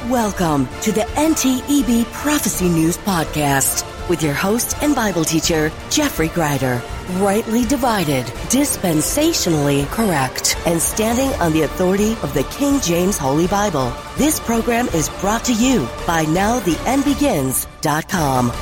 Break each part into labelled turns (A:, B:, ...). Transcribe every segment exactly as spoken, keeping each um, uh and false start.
A: Welcome to the N T E B Prophecy News Podcast with your host and Bible teacher, Jeffrey Greider. Rightly divided, dispensationally correct, and standing on the authority of the King James Holy Bible. This program is brought to you by now the end begins dot com.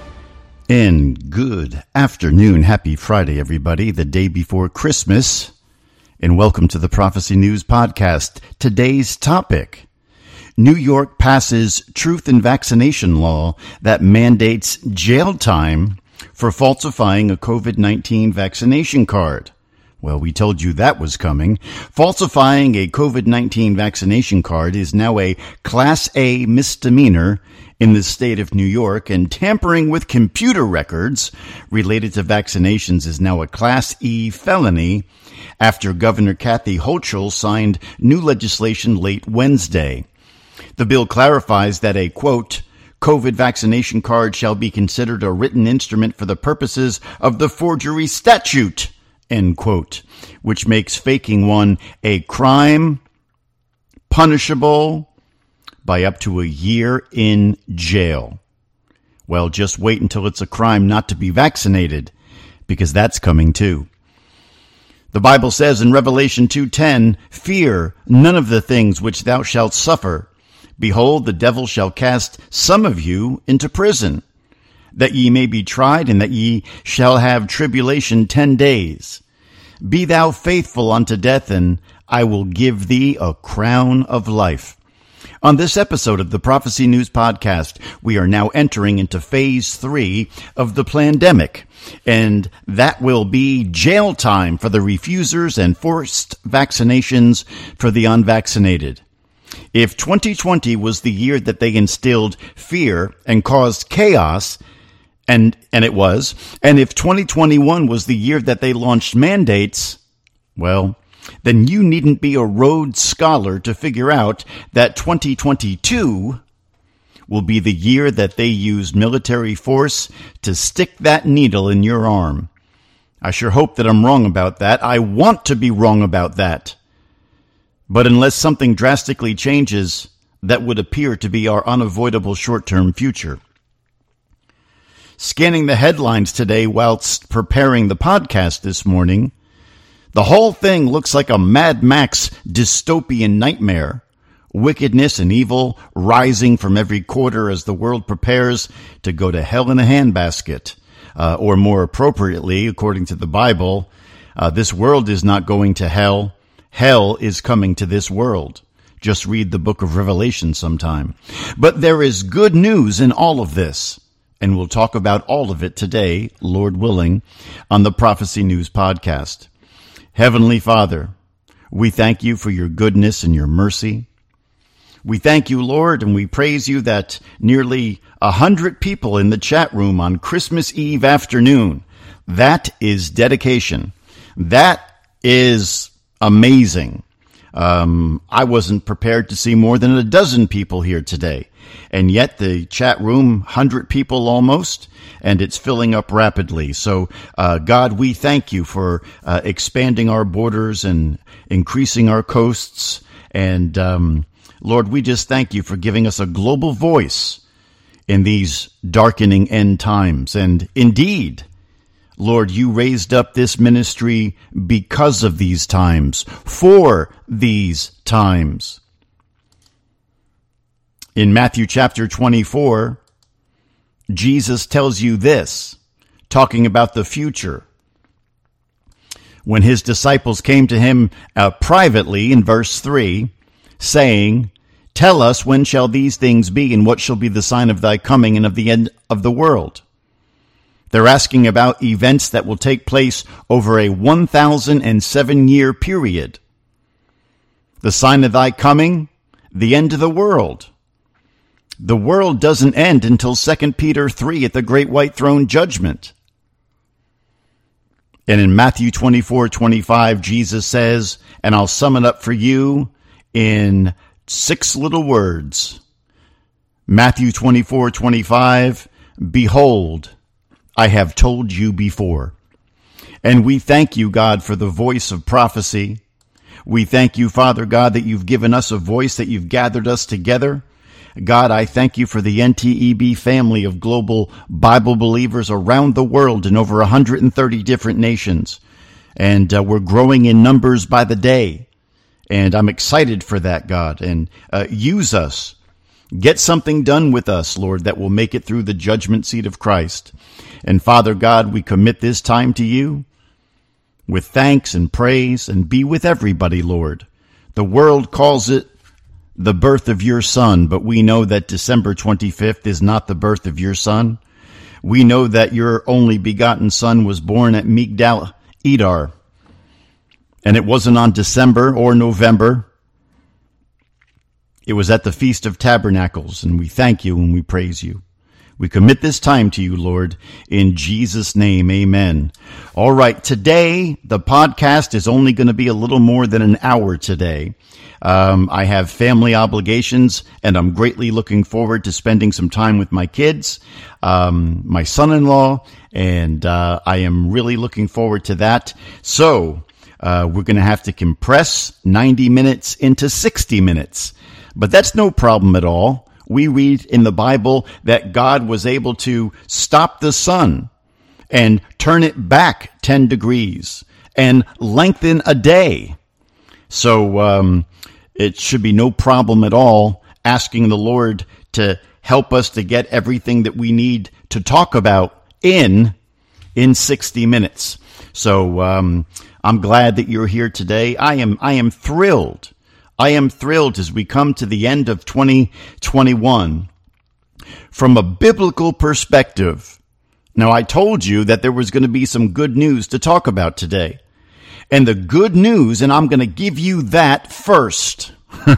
B: And good afternoon. Happy Friday, everybody, the day before Christmas. And welcome to the Prophecy News Podcast. Today's topic: New York passes truth in vaccination law that mandates jail time for falsifying a covid nineteen vaccination card. Well, we told you that was coming. Falsifying a covid nineteen vaccination card is now a Class A misdemeanor in the state of New York, and tampering with computer records related to vaccinations is now a Class E felony after Governor Kathy Hochul signed new legislation late Wednesday. The bill clarifies that a, quote, COVID vaccination card shall be considered a written instrument for the purposes of the forgery statute, end quote, which makes faking one a crime punishable by up to a year in jail. Well, just wait until it's a crime not to be vaccinated, because that's coming too. The Bible says in Revelation two ten, "Fear none of the things which thou shalt suffer. Behold, the devil shall cast some of you into prison, that ye may be tried, and that ye shall have tribulation ten days. Be thou faithful unto death, and I will give thee a crown of life." On this episode of the Prophecy News Podcast, we are now entering into phase three of the plandemic, and that will be jail time for the refusers and forced vaccinations for the unvaccinated. If twenty twenty was the year that they instilled fear and caused chaos, and and it was, and if twenty twenty-one was the year that they launched mandates, well, then you needn't be a Rhodes Scholar to figure out that twenty twenty-two will be the year that they use military force to stick that needle in your arm. I sure hope that I'm wrong about that. I want to be wrong about that. But unless something drastically changes, that would appear to be our unavoidable short-term future. Scanning the headlines today whilst preparing the podcast this morning, the whole thing looks like a Mad Max dystopian nightmare. Wickedness and evil rising from every quarter as the world prepares to go to hell in a handbasket. Uh, or more appropriately, according to the Bible, uh, this world is not going to hell. Hell is coming to this world. Just read the book of Revelation sometime. But there is good news in all of this, and we'll talk about all of it today, Lord willing, on the Prophecy News Podcast. Heavenly Father, we thank you for your goodness and your mercy. We thank you, Lord, and we praise you that nearly a hundred people in the chat room on Christmas Eve afternoon. That is dedication. That is amazing. Um, I wasn't prepared to see more than a dozen people here today. And yet the chat room, one hundred people almost, and it's filling up rapidly. So, uh, God, we thank you for uh, expanding our borders and increasing our coasts. And, um, Lord, we just thank you for giving us a global voice in these darkening end times. And indeed, Lord, you raised up this ministry because of these times, for these times. In Matthew chapter twenty-four, Jesus tells you this, talking about the future. When his disciples came to him uh, privately in verse three, saying, "Tell us, when shall these things be, and what shall be the sign of thy coming and of the end of the world?" They're asking about events that will take place over a one thousand seven year period. The sign of thy coming, the end of the world. The world doesn't end until Second Peter three at the great white throne judgment. And in Matthew twenty-four twenty-five, Jesus says, and I'll sum it up for you in six little words. Matthew twenty-four twenty-five, "Behold, I have told you before." And we thank you, God, for the voice of prophecy. We thank you, Father God, that you've given us a voice, that you've gathered us together. God, I thank you for the N T E B family of global Bible believers around the world in over one hundred thirty different nations. And uh, we're growing in numbers by the day. And I'm excited for that, God. And uh, use us. Get something done with us, Lord, that will make it through the judgment seat of Christ. And Father God, we commit this time to you with thanks and praise, and be with everybody, Lord. The world calls it the birth of your Son, but we know that December twenty-fifth is not the birth of your Son. We know that your only begotten Son was born at Migdal Edar, and it wasn't on December or November. It was at the Feast of Tabernacles, and we thank you and we praise you. We commit this time to you, Lord, in Jesus' name, amen. All right, today, the podcast is only going to be a little more than an hour today. Um, I have family obligations, and I'm greatly looking forward to spending some time with my kids, um, my son-in-law, and uh, I am really looking forward to that. So, uh, we're going to have to compress ninety minutes into sixty minutes, but that's no problem at all. We read in the Bible that God was able to stop the sun and turn it back ten degrees and lengthen a day. So um, it should be no problem at all asking the Lord to help us to get everything that we need to talk about in in sixty minutes. So um, I'm glad that you're here today. I am I am thrilled. I am thrilled as we come to the end of twenty twenty-one. From a biblical perspective, now I told you that there was going to be some good news to talk about today. And the good news, and I'm going to give you that first.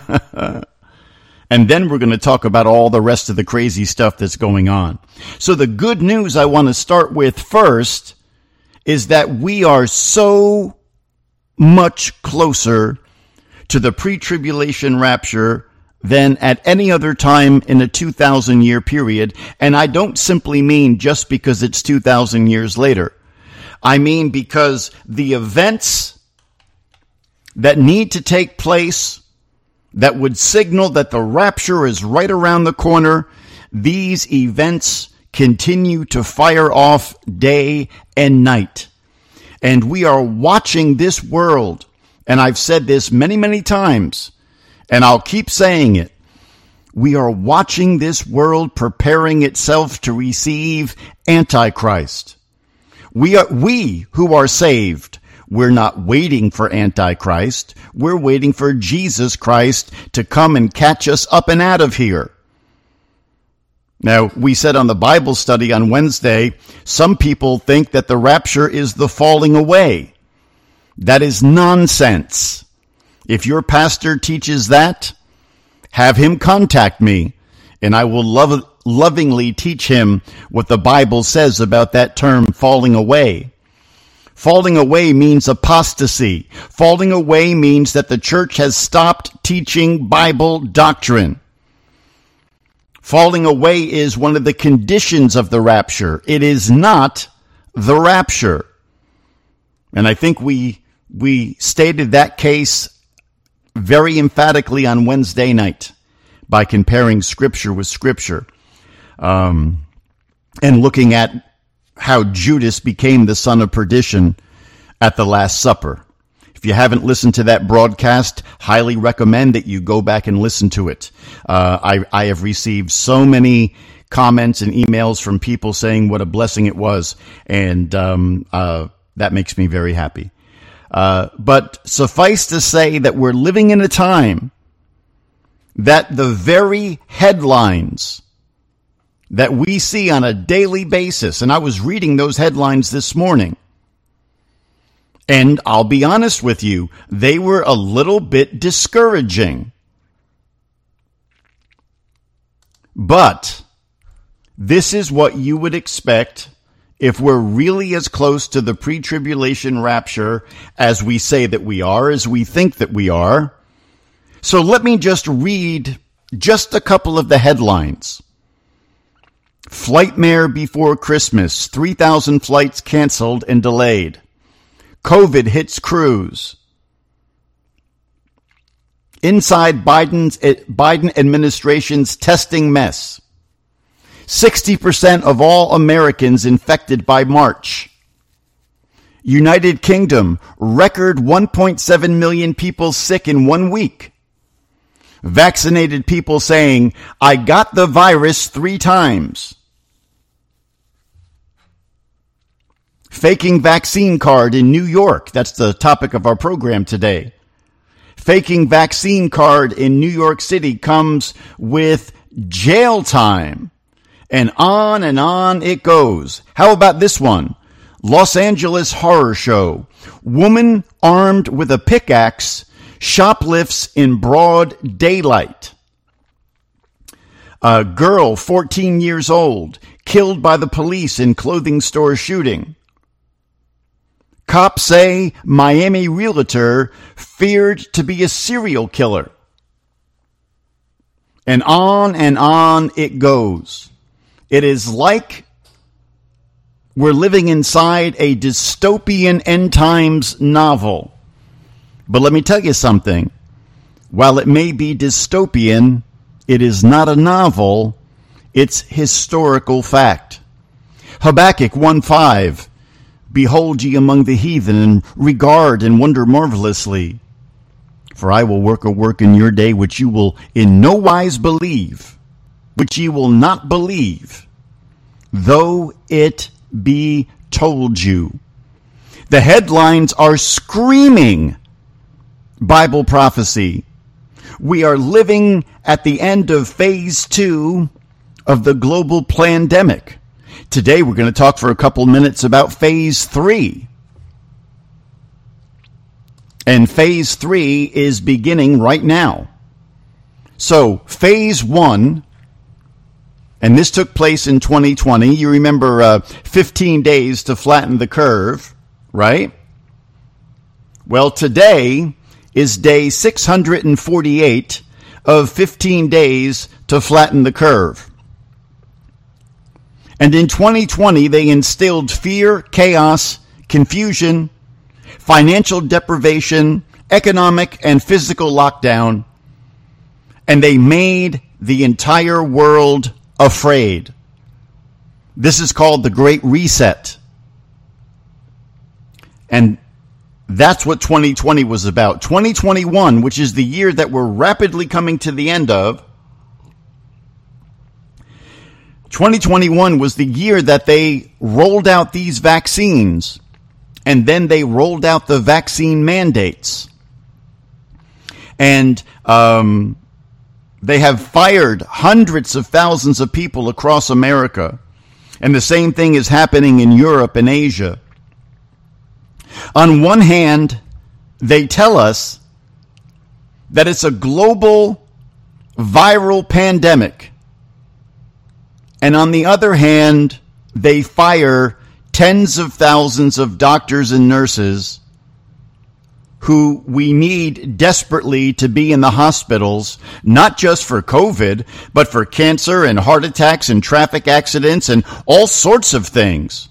B: And then we're going to talk about all the rest of the crazy stuff that's going on. So the good news I want to start with first is that we are so much closer to the pre-tribulation rapture than at any other time in a two thousand year period. And I don't simply mean just because it's two thousand years later. I mean because the events that need to take place that would signal that the rapture is right around the corner, these events continue to fire off day and night. And we are watching this world. And I've said this many, many times, and I'll keep saying it. We are watching this world preparing itself to receive Antichrist. We are, we who are saved, we're not waiting for Antichrist. We're waiting for Jesus Christ to come and catch us up and out of here. Now, we said on the Bible study on Wednesday, some people think that the rapture is the falling away. That is nonsense. If your pastor teaches that, have him contact me, and I will love, lovingly teach him what the Bible says about that term, falling away. Falling away means apostasy. Falling away means that the church has stopped teaching Bible doctrine. Falling away is one of the conditions of the rapture. It is not the rapture. And I think we we stated that case very emphatically on Wednesday night by comparing Scripture with Scripture, um, and looking at how Judas became the son of perdition at the Last Supper. If you haven't listened to that broadcast, highly recommend that you go back and listen to it. Uh, I, I have received so many comments and emails from people saying what a blessing it was, and um, uh, that makes me very happy. Uh, but suffice to say that we're living in a time that the very headlines that we see on a daily basis, and I was reading those headlines this morning, and I'll be honest with you, they were a little bit discouraging. But this is what you would expect if we're really as close to the pre-tribulation rapture as we say that we are, as we think that we are. So let me just read just a couple of the headlines. Flightmare before Christmas, three thousand flights canceled and delayed. COVID hits cruise. inside Biden's Biden administration's testing mess. sixty percent of all Americans infected by March. United Kingdom, record one point seven million people sick in one week. Vaccinated people saying, I got the virus three times. Faking vaccine card in New York. That's the topic of our program today. Faking vaccine card in New York City comes with jail time. And on and on it goes. How about this one? Los Angeles horror show. Woman armed with a pickaxe shoplifts in broad daylight. A girl, fourteen years old, killed by the police in clothing store shooting. Cops say Miami realtor feared to be a serial killer. And on and on it goes. It is like we're living inside a dystopian end times novel. But let me tell you something. While it may be dystopian, it is not a novel. It's historical fact. Habakkuk one five. Behold ye among the heathen, and regard and wonder marvelously. For I will work a work in your day which you will in no wise believe, which ye will not believe, though it be told you. The headlines are screaming Bible prophecy. We are living at the end of phase two of the global pandemic. Today we're going to talk for a couple minutes about phase three. And phase three is beginning right now. So phase one, and this took place in twenty twenty. You remember uh, fifteen days to flatten the curve, right? Well, today is day six hundred forty-eight of fifteen days to flatten the curve. And in twenty twenty, they instilled fear, chaos, confusion, financial deprivation, economic and physical lockdown, and they made the entire world afraid. This is called the Great Reset. And that's what twenty twenty was about. twenty twenty-one, which is the year that we're rapidly coming to the end of, twenty twenty-one was the year that they rolled out these vaccines, and then they rolled out the vaccine mandates. And um, they have fired hundreds of thousands of people across America. And the same thing is happening in Europe and Asia. On one hand, they tell us that it's a global viral pandemic. And on the other hand, they fire tens of thousands of doctors and nurses who we need desperately to be in the hospitals, not just for COVID, but for cancer and heart attacks and traffic accidents and all sorts of things.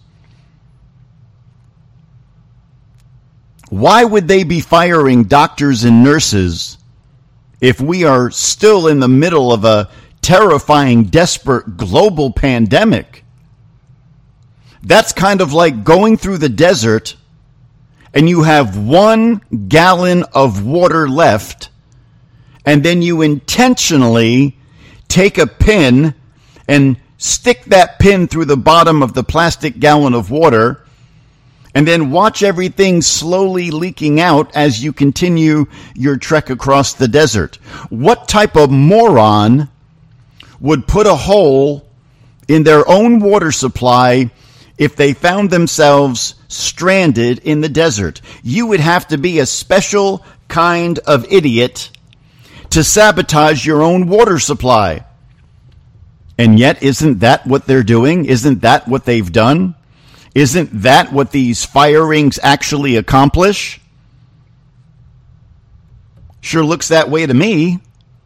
B: Why would they be firing doctors and nurses if we are still in the middle of a terrifying, desperate global pandemic? That's kind of like going through the desert and you have one gallon of water left, and then you intentionally take a pin and stick that pin through the bottom of the plastic gallon of water, and then watch everything slowly leaking out as you continue your trek across the desert. What type of moron would put a hole in their own water supply if they found themselves stranded in the desert? You would have to be a special kind of idiot to sabotage your own water supply. And yet, isn't that what they're doing? Isn't that what they've done? Isn't that what these firings actually accomplish? Sure looks that way to me.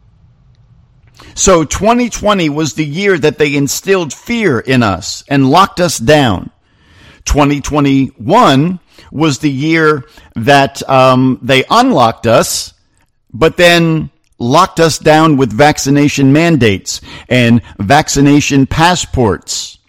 B: So twenty twenty was the year that they instilled fear in us and locked us down. twenty twenty-one was the year that um, they unlocked us, but then locked us down with vaccination mandates and vaccination passports.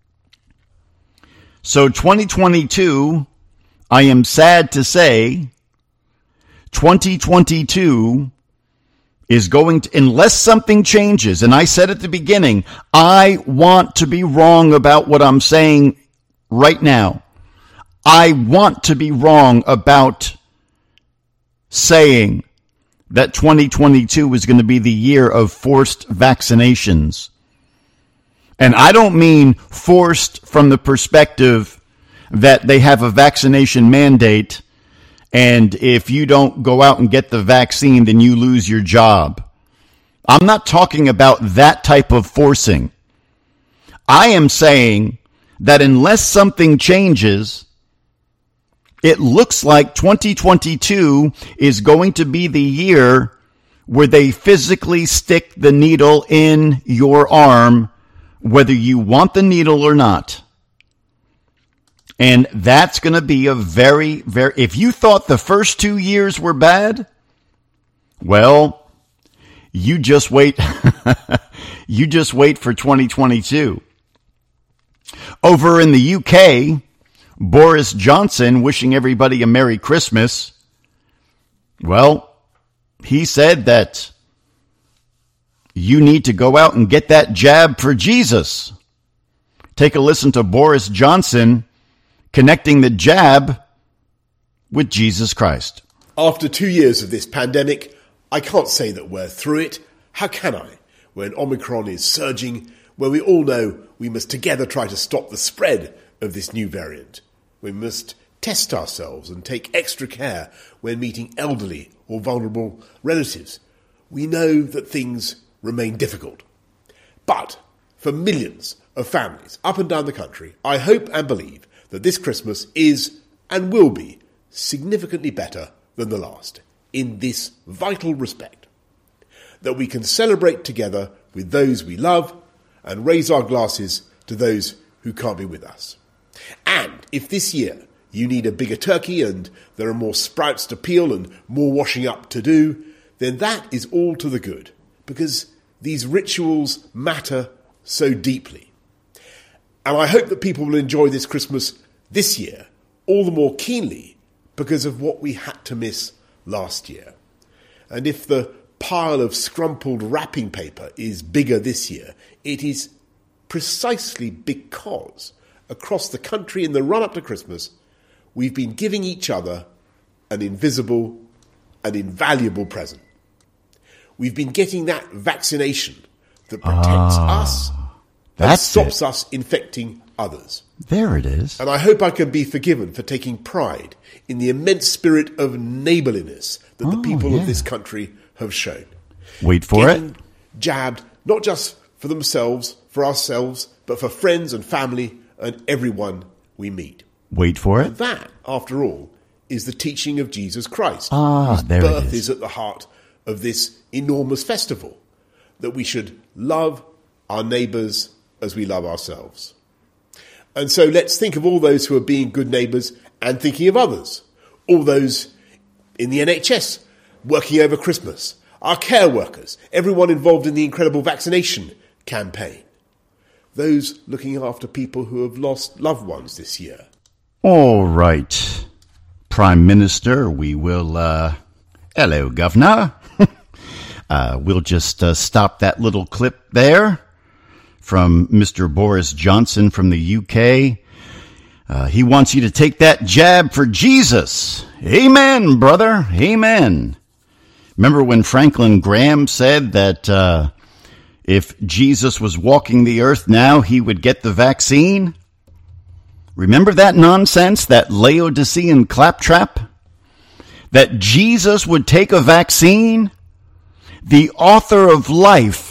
B: So twenty twenty-two, I am sad to say, twenty twenty-two is going to, unless something changes, and I said at the beginning, I want to be wrong about what I'm saying right now. I want to be wrong about saying that twenty twenty-two is going to be the year of forced vaccinations. And I don't mean forced from the perspective that they have a vaccination mandate, and if you don't go out and get the vaccine, then you lose your job. I'm not talking about that type of forcing. I am saying that unless something changes, it looks like twenty twenty-two is going to be the year where they physically stick the needle in your arm, whether you want the needle or not. And that's going to be a very, very, if you thought the first two years were bad, well, you just wait, you just wait for twenty twenty-two. Over in the U K, Boris Johnson wishing everybody a Merry Christmas. Well, he said that you need to go out and get that jab for Jesus. Take a listen to Boris Johnson connecting the jab with Jesus Christ.
C: After two years of this pandemic, I can't say that we're through it. How can I? When Omicron is surging, when we all know we must together try to stop the spread of this new variant. We must test ourselves and take extra care when meeting elderly or vulnerable relatives. We know that things remain difficult. But for millions of families up and down the country, I hope and believe that this Christmas is and will be significantly better than the last in this vital respect. That we can celebrate together with those we love and raise our glasses to those who can't be with us. And if this year you need a bigger turkey and there are more sprouts to peel and more washing up to do, then that is all to the good, because these rituals matter so deeply. And I hope that people will enjoy this Christmas this year all the more keenly because of what we had to miss last year. And if the pile of scrumpled wrapping paper is bigger this year, it is precisely because across the country in the run-up to Christmas, we've been giving each other an invisible and invaluable present. We've been getting that vaccination that protects
B: ah,
C: us
B: and
C: stops
B: it.
C: us infecting others.
B: There it is.
C: And I hope I can be forgiven for taking pride in the immense spirit of neighbourliness that
B: oh,
C: the people
B: yeah.
C: of this country have shown.
B: Wait for
C: Getting
B: it.
C: jabbed, not just for themselves, for ourselves, but for friends and family and everyone we meet.
B: Wait for it.
C: And that, after all, is the teaching of Jesus Christ,
B: Ah,
C: whose
B: there it
C: birth
B: is.
C: is at the heart of this enormous festival, that we should love our neighbours as we love ourselves. And so let's think of all those who are being good neighbours and thinking of others. All those in the N H S working over Christmas, our care workers, everyone involved in the incredible vaccination campaign. Those looking after people who have lost loved ones this year.
B: All right, Prime Minister, we will, uh, hello, Governor. uh, we'll just uh, stop that little clip there from Mister Boris Johnson from the U K. Uh, he wants you to take that jab for Jesus. Amen, brother. Amen. Remember when Franklin Graham said that uh, if Jesus was walking the earth now, he would get the vaccine? Remember that nonsense, that Laodicean claptrap? That Jesus would take a vaccine? The author of life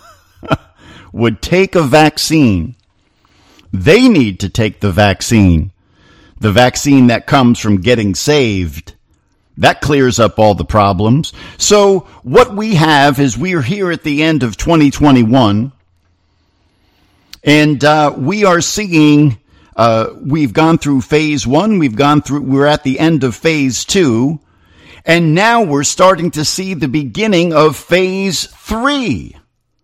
B: would take a vaccine. They need to take the vaccine. The vaccine that comes from getting saved. That clears up all the problems. So what we have is we are here at the end of twenty twenty-one. And uh, we are seeing, uh, we've gone through phase one. We've gone through, we're at the end of phase two. And now we're starting to see the beginning of phase three.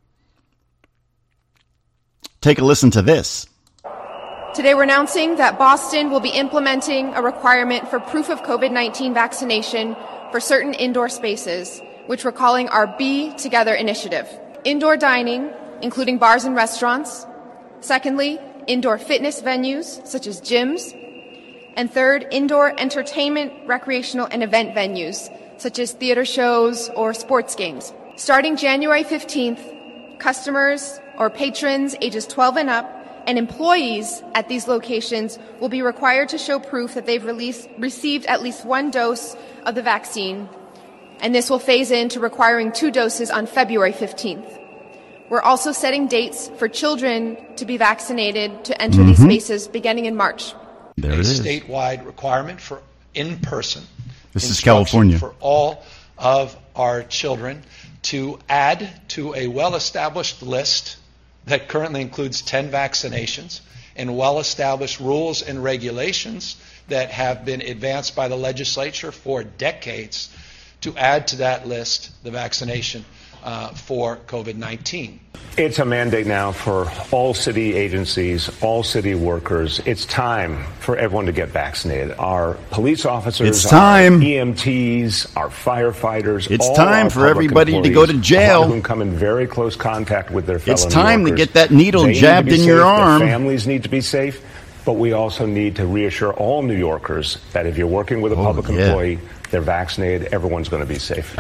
B: Take a listen to this.
D: Today we're announcing that Boston will be implementing a requirement for proof of COVID nineteen vaccination for certain indoor spaces, which we're calling our Be Together initiative. Indoor dining, including bars and restaurants. Secondly, indoor fitness venues, such as gyms. And third, indoor entertainment, recreational, and event venues, such as theater shows or sports games. Starting January fifteenth, customers or patrons ages twelve and up and employees at these locations will be required to show proof that they've released, received at least one dose of the vaccine, and this will phase into requiring two doses on February fifteenth. We're also setting dates for children to be vaccinated to enter mm-hmm. these spaces beginning in March.
B: There
E: a
B: it is.
E: Statewide requirement for in-person
B: This is California.
E: For all of our children to add to a well-established list that currently includes ten vaccinations and well-established rules and regulations that have been advanced by the legislature for decades to add to that list the vaccination uh, for COVID nineteen.
F: It's a mandate now for all city agencies, all city workers. It's time for everyone to get vaccinated. Our police officers,
B: it's time.
F: Our E M Ts, our firefighters.
B: It's
F: all
B: time for everybody to go to jail.
F: A lot of whom come in very close contact with their fellow
B: It's time
F: New
B: to
F: Yorkers.
B: get that needle
F: They
B: jabbed in
F: safe.
B: your
F: Their
B: arm.
F: families need to be safe, but we also need to reassure all New Yorkers that if you're working with a
B: oh,
F: public
B: yeah.
F: employee, they're vaccinated, everyone's going to be safe.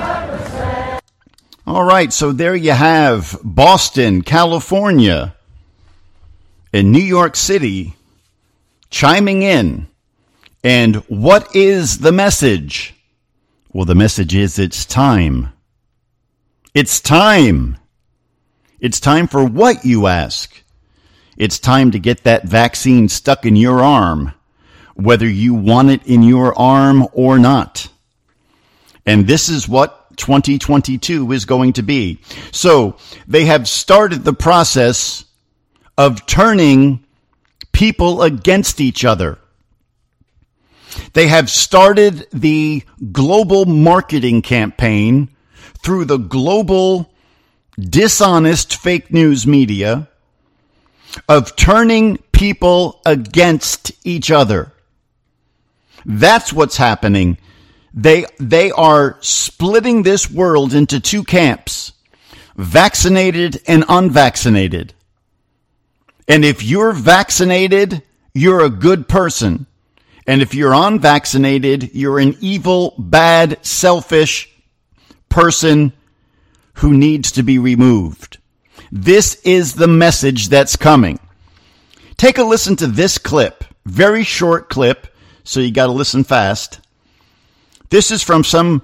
B: All right, so there you have Boston, California, and New York City chiming in. And what is the message? Well, the message is it's time. It's time. It's time for what, you ask? It's time to get that vaccine stuck in your arm, whether you want it in your arm or not. And this is what twenty twenty-two is going to be. So they have started the process of turning people against each other. They have started the global marketing campaign through the global dishonest fake news media of turning people against each other. That's what's happening. They they are splitting this world into two camps, vaccinated and unvaccinated. And if you're vaccinated, you're a good person. And if you're unvaccinated, you're an evil, bad, selfish person who needs to be removed. This is the message that's coming. Take a listen to this clip, very short clip, so you got to listen fast. This is from some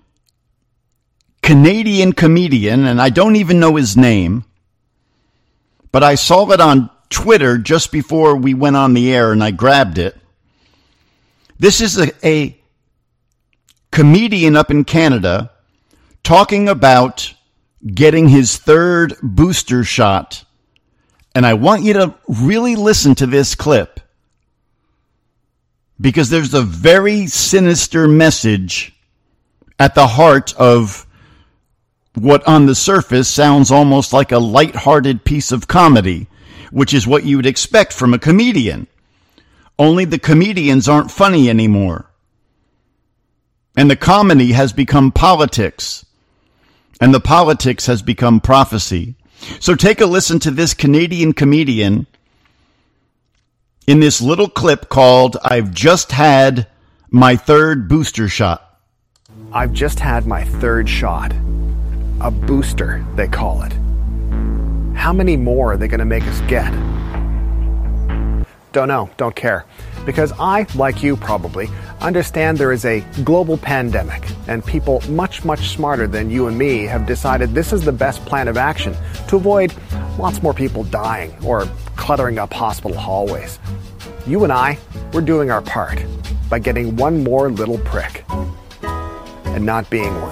B: Canadian comedian, and I don't even know his name, but I saw it on Twitter just before we went on the air, and I grabbed it. This is a, a comedian up in Canada talking about getting his third booster shot, and I want you to really listen to this clip, because there's a very sinister message at the heart of what on the surface sounds almost like a lighthearted piece of comedy, which is what you would expect from a comedian. Only the comedians aren't funny anymore. And the comedy has become politics. And the politics has become prophecy. So take a listen to this Canadian comedian in this little clip called I've Just Had My Third Booster Shot.
G: I've just had my third shot. A booster, they call it. How many more are they going to make us get? Don't know, don't care. Because I, like you probably, understand there is a global pandemic, and people much, much smarter than you and me have decided this is the best plan of action to avoid lots more people dying or cluttering up hospital hallways. You and I, we're doing our part by getting one more little prick and not being one.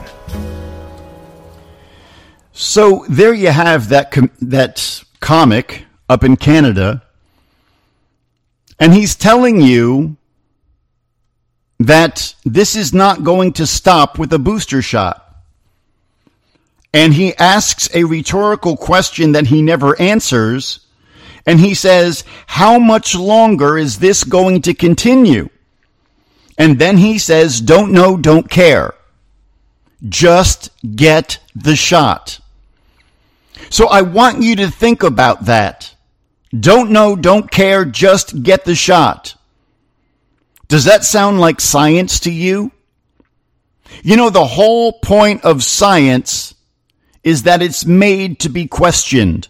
B: So there you have that com- that comic up in Canada, and he's telling you that this is not going to stop with a booster shot. And he asks a rhetorical question that he never answers. And he says, how much longer is this going to continue? And then he says, don't know, don't care. Just get the shot. So I want you to think about that. Don't know, don't care, just get the shot. Does that sound like science to you? You know, the whole point of science is that it's made to be questioned.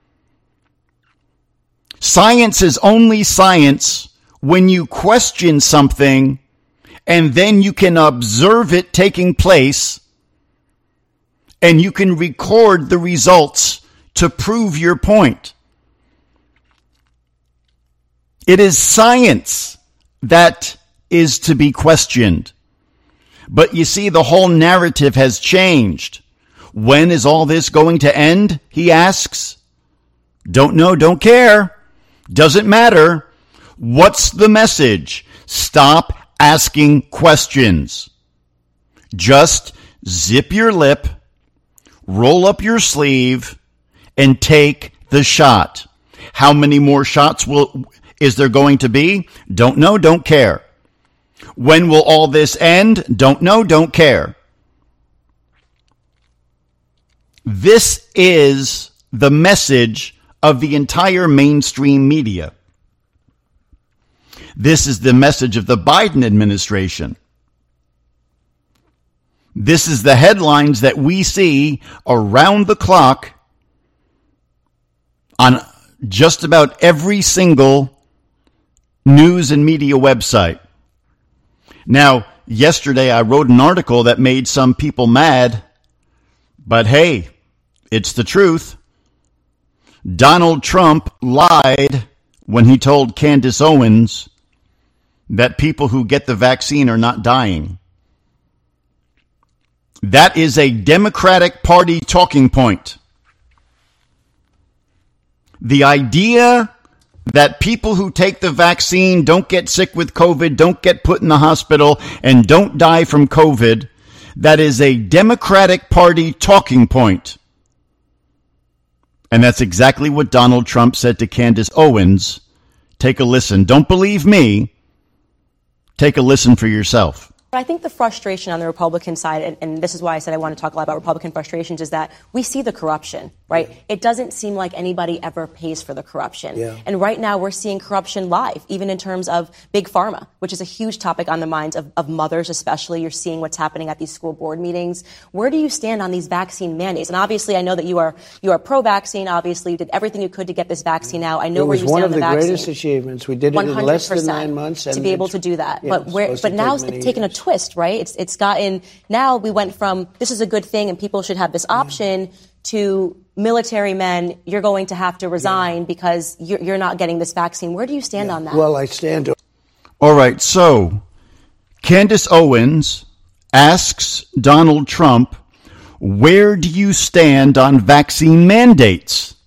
B: Science is only science when you question something and then you can observe it taking place and you can record the results to prove your point. It is science that is to be questioned. But you see, the whole narrative has changed. When is all this going to end? He asks. Don't know, don't care. Doesn't matter. What's the message? Stop asking questions. Just zip your lip, roll up your sleeve, and take the shot. How many more shots will is there going to be? Don't know, don't care. When will all this end? Don't know, don't care. This is the message of the entire mainstream media. This is the message of the Biden administration. This is the headlines that we see around the clock on just about every single news and media website. Now, yesterday I wrote an article that made some people mad, but hey, it's the truth. Donald Trump lied when he told Candace Owens that people who get the vaccine are not dying. That is a Democratic Party talking point. The idea that people who take the vaccine don't get sick with COVID, don't get put in the hospital, and don't die from COVID, that is a Democratic Party talking point. And that's exactly what Donald Trump said to Candace Owens. Take a listen. Don't believe me. Take a listen for yourself.
H: But I think the frustration on the Republican side, and, and this is why I said I want to talk a lot about Republican frustrations, is that we see the corruption, right? Yeah. It doesn't seem like anybody ever pays for the corruption. Yeah. And right now we're seeing corruption live, even in terms of big pharma, which is a huge topic on the minds of, of mothers especially. You're seeing what's happening at these school board meetings. Where do you stand on these vaccine mandates? And obviously I know that you are you are pro-vaccine. Obviously you did everything you could to get this vaccine out. I know where you stand on the vaccine.
I: It was one of the greatest achievements. We did it in less than nine months.
H: To be able to do that. Yeah, but where, but now it's taken a twist, right? It's it's gotten, now we went from this is a good thing and people should have this option yeah. to military men, you're going to have to resign yeah. because you're, you're not getting this vaccine. Where do you stand yeah. on that?
I: Well, I stand.
B: All right. So Candace Owens asks Donald Trump, where do you stand on vaccine mandates?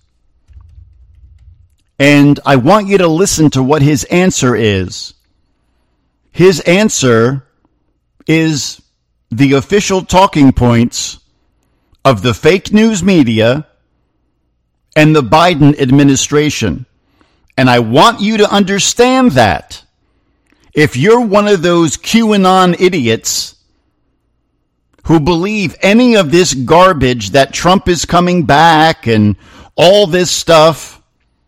B: And I want you to listen to what his answer is. His answer is the official talking points of the fake news media and the Biden administration. And I want you to understand that. If you're one of those QAnon idiots who believe any of this garbage that Trump is coming back and all this stuff,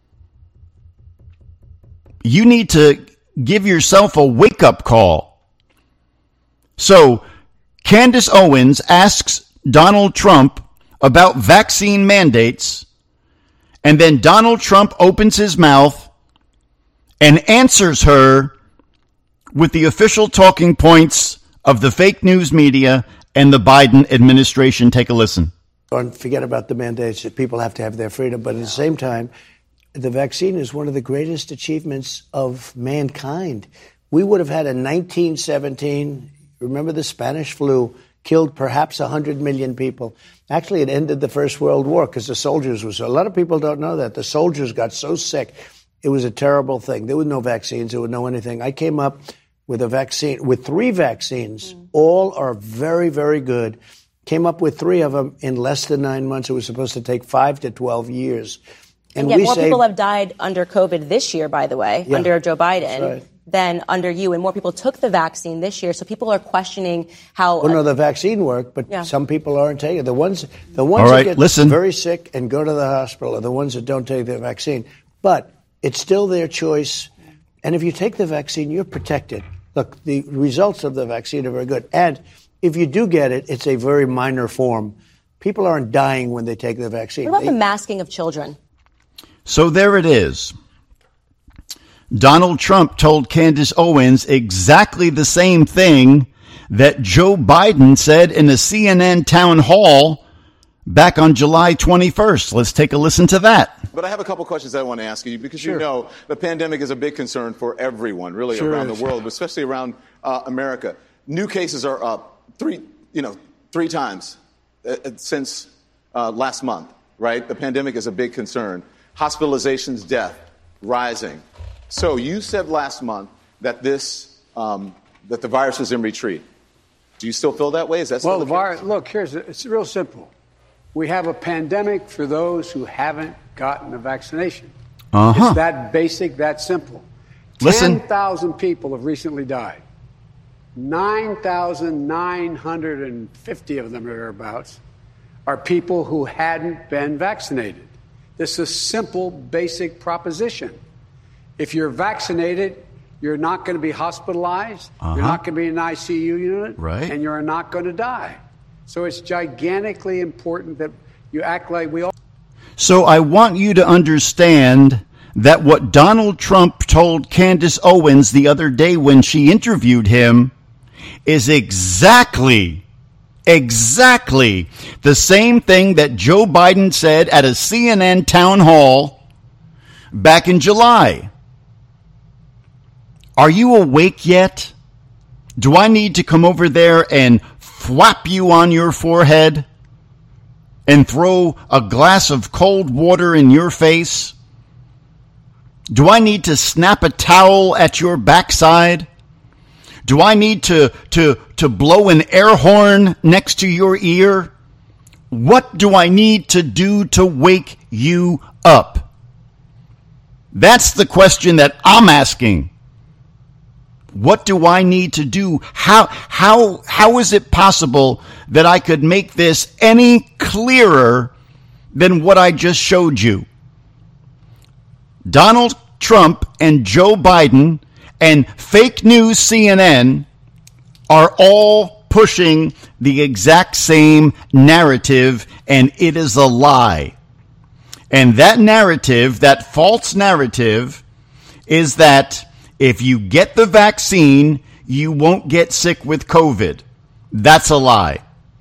B: you need to give yourself a wake-up call. So, Candace Owens asks Donald Trump about vaccine mandates, and then Donald Trump opens his mouth and answers her with the official talking points of the fake news media and the Biden administration. Take a listen.
I: Don't forget about the mandates that people have to have their freedom, but at the same time, the vaccine is one of the greatest achievements of mankind. We would have had a nineteen seventeen, remember the Spanish flu, killed perhaps one hundred million people. Actually, it ended the First World War because the soldiers were so, a lot of people don't know that. The soldiers got so sick. It was a terrible thing. There were no vaccines. There was no anything. I came up with a vaccine, with three vaccines. Mm. All are very, very good. Came up with three of them in less than nine months. It was supposed to take five to twelve years.
H: And, and yet we more saved, people have died under COVID this year, by the way, yeah, under Joe Biden, right, than under you. And more people took the vaccine this year. So people are questioning how...
I: Well, no, the vaccine worked, but yeah, some people aren't taking it. The ones, the ones
B: right,
I: that get
B: listen.
I: very sick and go to the hospital are the ones that don't take the vaccine. But it's still their choice. And if you take the vaccine, you're protected. Look, the results of the vaccine are very good. And if you do get it, it's a very minor form. People aren't dying when they take the vaccine.
H: What about
I: they,
H: the masking of children?
B: So there it is. Donald Trump told Candace Owens exactly the same thing that Joe Biden said in a C N N town hall back on July twenty-first. Let's take a listen to that.
J: But I have a couple questions I want to ask you because
I: sure.
J: you know the pandemic is a big concern for everyone, really,
I: sure
J: around
I: is.
J: the world, but especially around uh, America. New cases are up three, you know, three times uh, since uh, last month, right? The pandemic is a big concern. Hospitalizations, death, rising. So you said last month that this, um, that the virus is in retreat. Do you still feel that way? Is that still
K: well,
J: the
K: the virus? Look, here's a, it's real simple. We have a pandemic for those who haven't gotten a vaccination.
B: Uh-huh.
K: It's that basic, that simple.
B: Listen.
K: ten thousand people have recently died. nine thousand nine hundred fifty of them or thereabouts are people who hadn't been vaccinated. This is a simple, basic proposition. If you're vaccinated, you're not going to be hospitalized,
B: uh-huh.
K: you're not going to be in an I C U unit,
B: right,
K: and you're not going to die. So it's gigantically important that you act like we all...
B: So I want you to understand that what Donald Trump told Candace Owens the other day when she interviewed him is exactly, exactly the same thing that Joe Biden said at a C N N town hall back in July. Are you awake yet? Do I need to come over there and thwap you on your forehead and throw a glass of cold water in your face? Do I need to snap a towel at your backside? Do I need to, to, to blow an air horn next to your ear? What do I need to do to wake you up? That's the question that I'm asking. What do I need to do? How, how, how is it possible that I could make this any clearer than what I just showed you? Donald Trump and Joe Biden and fake news C N N are all pushing the exact same narrative, and it is a lie. And that narrative, that false narrative, is that if you get the vaccine, you won't get sick with COVID. That's a lie.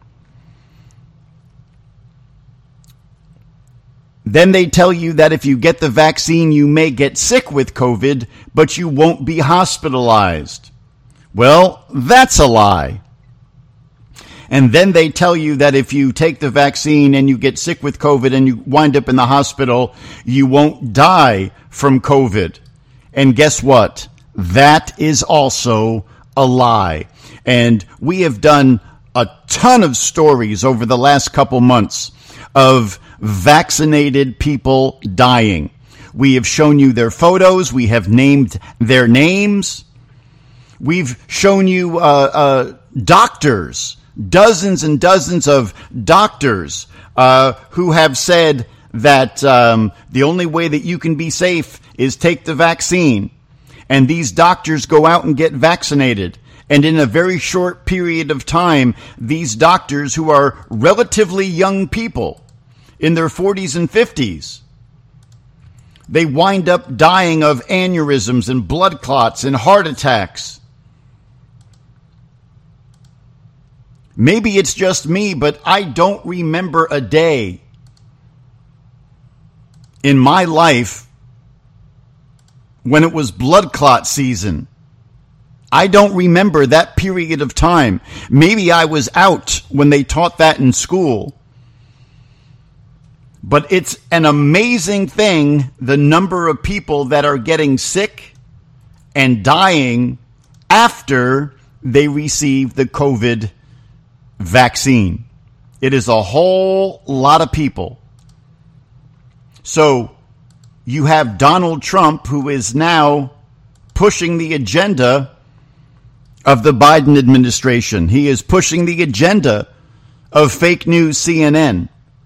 B: Then they tell you that if you get the vaccine, you may get sick with COVID, but you won't be hospitalized. Well, that's a lie. And then they tell you that if you take the vaccine and you get sick with COVID and you wind up in the hospital, you won't die from COVID. And guess what? That is also a lie. And we have done a ton of stories over the last couple months of vaccinated people dying. We have shown you their photos. We have named their names. We've shown you uh, uh, doctors, dozens and dozens of doctors uh, who have said that um, the only way that you can be safe is take the vaccine. And these doctors go out and get vaccinated. And in a very short period of time, these doctors, who are relatively young people in their forties and fifties, they wind up dying of aneurysms and blood clots and heart attacks. Maybe it's just me, but I don't remember a day in my life when it was blood clot season. I don't remember that period of time. Maybe I was out when they taught that in school. But it's an amazing thing, the number of people that are getting sick and dying after they receive the COVID vaccine. It is a whole lot of people. So you have Donald Trump, who is now pushing the agenda of the Biden administration. He is pushing the agenda of fake news C N N.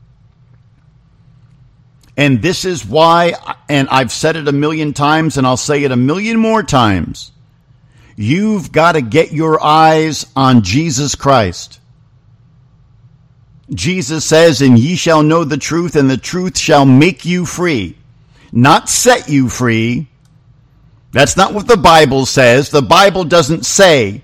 B: And this is why, and I've said it a million times, and I'll say it a million more times, you've got to get your eyes on Jesus Christ. Jesus says, and ye shall know the truth, and the truth shall make you free. Not set you free. That's not what the Bible says. The Bible doesn't say,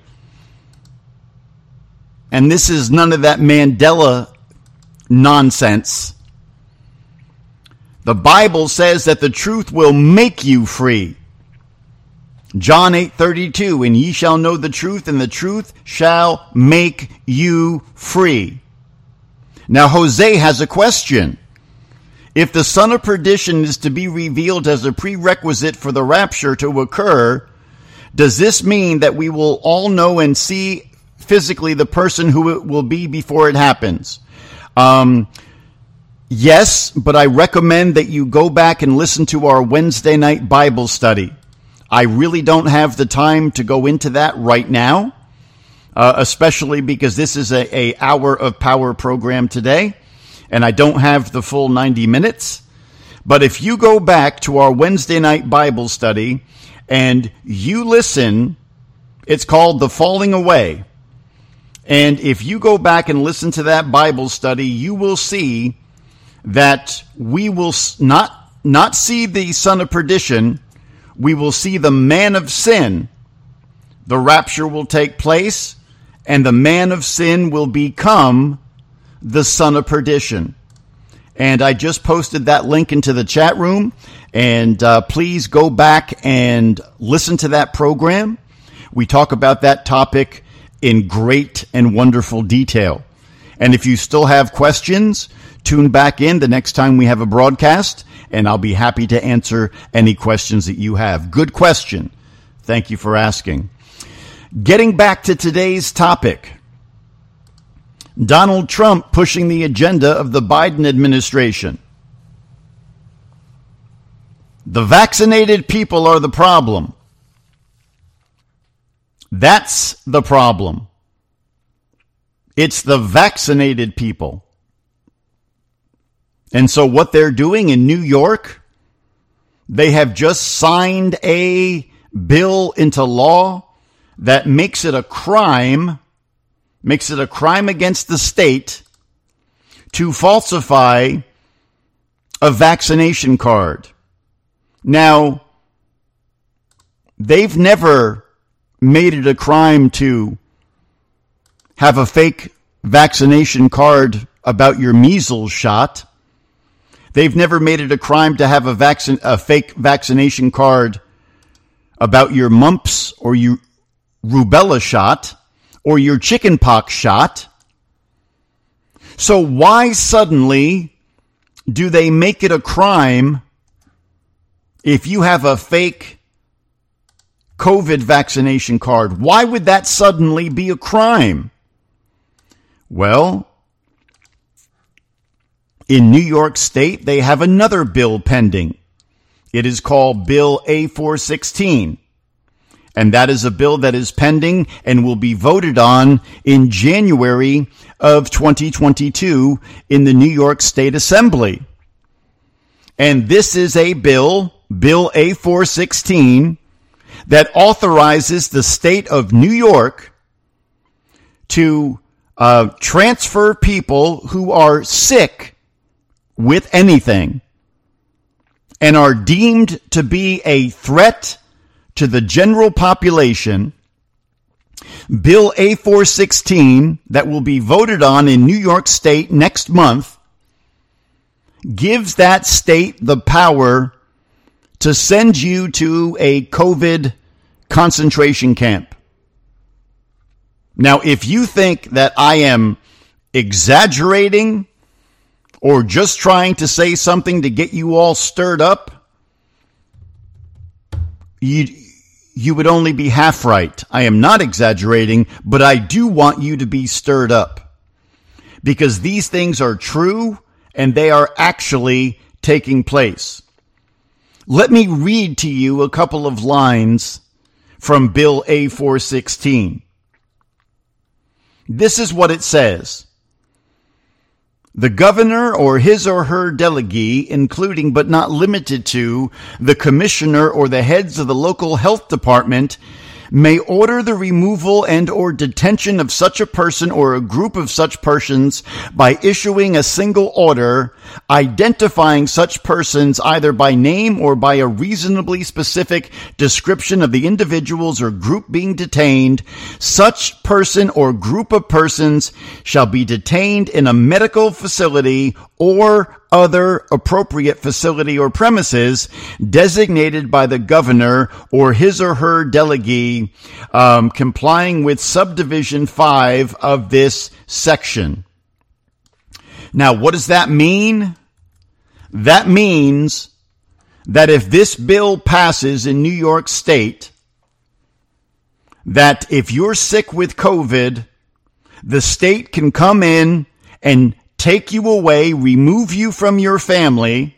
B: and this is none of that Mandela nonsense. The Bible says that the truth will make you free. John eight thirty-two, and ye shall know the truth, and the truth shall make you free. Now, Jose has a question. If the son of perdition is to be revealed as a prerequisite for the rapture to occur, does this mean that we will all know and see physically the person who it will be before it happens? Um, yes, but I recommend that you go back and listen to our Wednesday night Bible study. I really don't have the time to go into that right now, uh, especially because this is a, a hour of power program today, and I don't have the full ninety minutes. But if you go back to our Wednesday night Bible study and you listen, it's called The Falling Away. And if you go back and listen to that Bible study, you will see that we will not, not see the son of perdition. We will see the man of sin. The rapture will take place, and the man of sin will become the son of perdition. And I just posted that link into the chat room, and uh, please go back and listen to that program. We talk about that topic in great and wonderful detail. And if you still have questions, tune back in the next time we have a broadcast, and I'll be happy to answer any questions that you have. Good question. Thank you for asking. Getting back to today's topic, Donald Trump pushing the agenda of the Biden administration. The vaccinated people are the problem. That's the problem. It's the vaccinated people. And so what they're doing in New York, they have just signed a bill into law that makes it a crime, makes it a crime against the state to falsify a vaccination card. Now, they've never made it a crime to have a fake vaccination card about your measles shot. They've never made it a crime to have a vaccine, a fake vaccination card about your mumps or your rubella shot or your chickenpox shot. So why suddenly do they make it a crime if you have a fake COVID vaccination card? Why would that suddenly be a crime? Well, in New York State, they have another bill pending. It is called Bill A four sixteen. And that is a bill that is pending and will be voted on in January of twenty twenty-two in the New York State Assembly. And this is a bill, Bill A four sixteen, that authorizes the state of New York to uh, transfer people who are sick with anything and are deemed to be a threat to the general population. Bill A four sixteen, that will be voted on in New York State next month, gives that state the power to send you to a COVID concentration camp. Now, if you think that I am exaggerating or just trying to say something to get you all stirred up, you you would only be half right. I am not exaggerating, but I do want you to be stirred up. Because these things are true and they are actually taking place. Let me read to you a couple of lines from Bill A four sixteen. This is what it says. The governor or his or her delegee, including but not limited to the commissioner or the heads of the local health department, may order the removal and or detention of such a person or a group of such persons by issuing a single order, identifying such persons either by name or by a reasonably specific description of the individuals or group being detained. Such person or group of persons shall be detained in a medical facility or other appropriate facility or premises designated by the governor or his or her delegee, um, complying with subdivision five of this section. Now, what does that mean? That means that if this bill passes in New York State, that if you're sick with COVID, the state can come in and take you away, remove you from your family,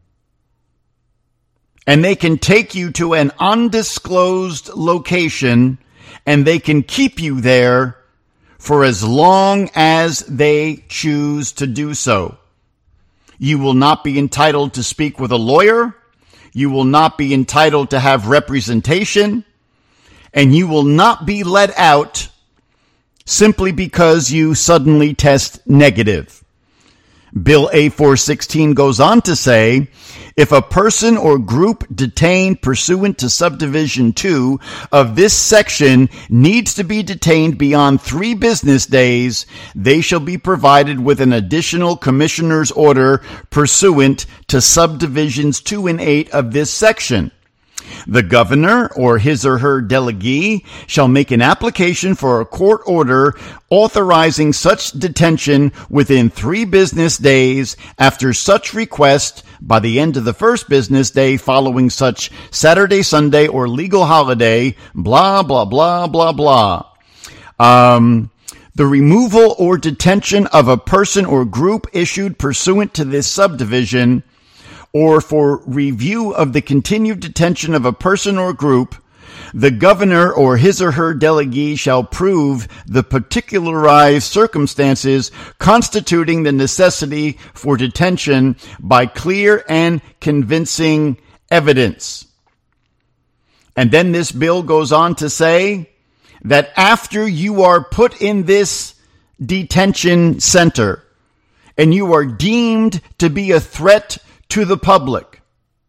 B: and they can take you to an undisclosed location, and they can keep you there for as long as they choose to do so. You will not be entitled to speak with a lawyer. You will not be entitled to have representation, and you will not be let out simply because you suddenly test negative. Bill A four sixteen goes on to say, if a person or group detained pursuant to subdivision two of this section needs to be detained beyond three business days, they shall be provided with an additional commissioner's order pursuant to subdivisions two and eight of this section. The governor or his or her delegee shall make an application for a court order authorizing such detention within three business days after such request by the end of the first business day following such Saturday, Sunday, or legal holiday, blah, blah, blah, blah, blah. Um... The removal or detention of a person or group issued pursuant to this subdivision, or for review of the continued detention of a person or group, the governor or his or her delegee shall prove the particularized circumstances constituting the necessity for detention by clear and convincing evidence. And then this bill goes on to say that after you are put in this detention center and you are deemed to be a threat to the public,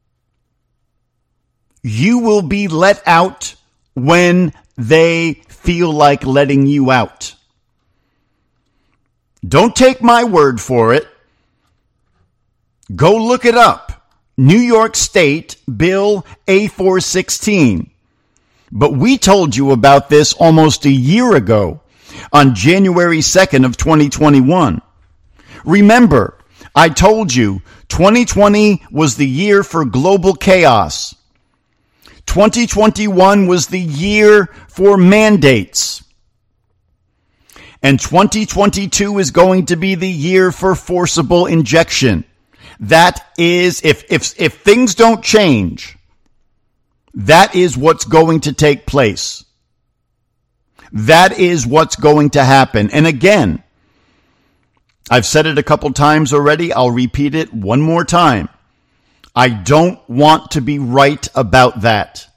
B: you will be let out when they feel like letting you out. Don't take my word for it. Go look it up. New York State Bill A four sixteen. But we told you about this almost a year ago on January second of twenty twenty-one. Remember, I told you twenty twenty was the year for global chaos. twenty twenty-one was the year for mandates. And twenty twenty-two is going to be the year for forcible injection. That is, if, if, if things don't change, that is what's going to take place. That is what's going to happen. And again, I've said it a couple times already. I'll repeat it one more time. I don't want to be right about that.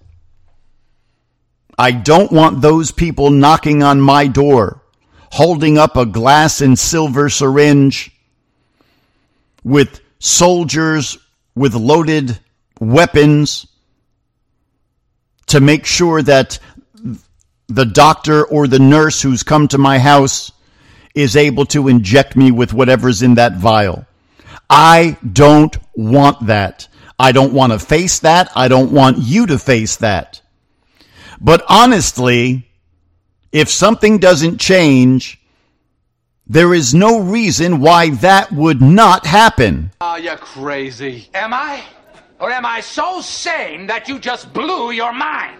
B: I don't want those people knocking on my door, holding up a glass and silver syringe with soldiers with loaded weapons to make sure that the doctor or the nurse who's come to my house is able to inject me with whatever's in that vial. I don't want that. I don't want to face that. I don't want you to face that. But honestly, if something doesn't change, there is no reason why that would not happen.
L: Oh, you're crazy.
M: Am I?
L: Or am I so sane that you just blew your mind?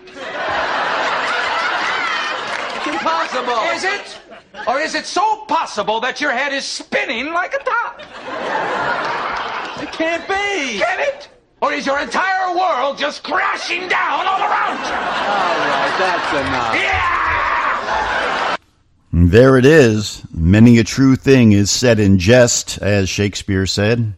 M: It's impossible.
L: Is it? Or is it so possible that your head is spinning like a top?
M: It can't be.
L: Can it? Or is your entire world just crashing down all around you?
M: All right, that's enough.
L: Yeah!
B: There it is. Many a true thing is said in jest, as Shakespeare said.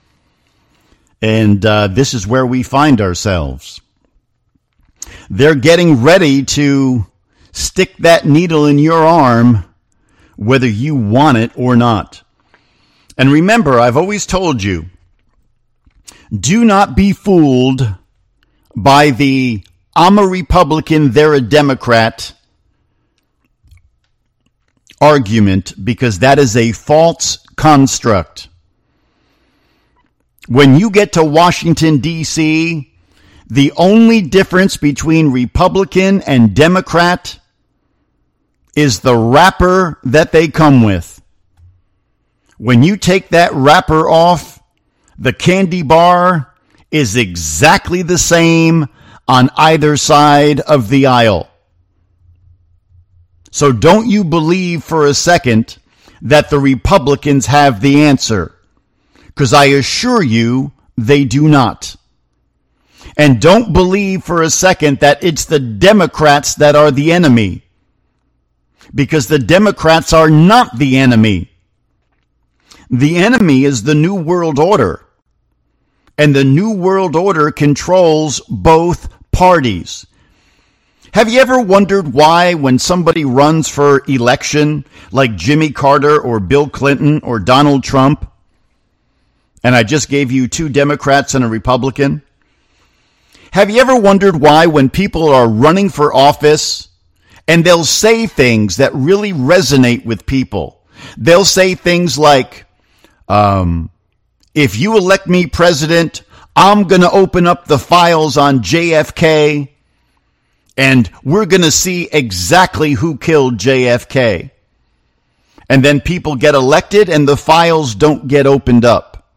B: And uh, this is where we find ourselves. They're getting ready to stick that needle in your arm, whether you want it or not. And remember, I've always told you, do not be fooled by the I'm a Republican, they're a Democrat argument, because that is a false construct. When you get to Washington, D C, the only difference between Republican and Democrat is the wrapper that they come with. When you take that wrapper off, the candy bar is exactly the same on either side of the aisle. So don't you believe for a second that the Republicans have the answer, because I assure you they do not. And don't believe for a second that it's the Democrats that are the enemy, because the Democrats are not the enemy. The enemy is the New World Order. And the New World Order controls both parties. Have you ever wondered why when somebody runs for election, like Jimmy Carter or Bill Clinton or Donald Trump, and I just gave you two Democrats and a Republican, have you ever wondered why when people are running for office and they'll say things that really resonate with people, they'll say things like, um... if you elect me president, I'm going to open up the files on J F K, and we're going to see exactly who killed J F K. And then people get elected and the files don't get opened up.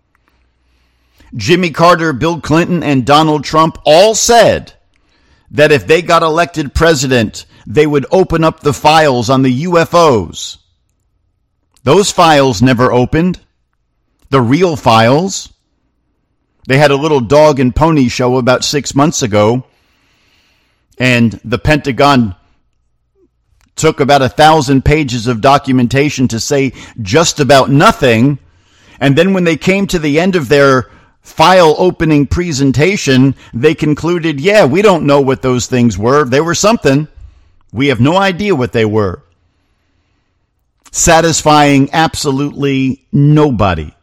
B: Jimmy Carter, Bill Clinton, and Donald Trump all said that if they got elected president, they would open up the files on the U F Os. Those files never opened. The real files. They had a little dog and pony show about six months ago, and the Pentagon took about a thousand pages of documentation to say just about nothing, and then when they came to the end of their file opening presentation, they concluded, yeah, we don't know what those things were. They were something. We have no idea what they were. Satisfying absolutely nobody.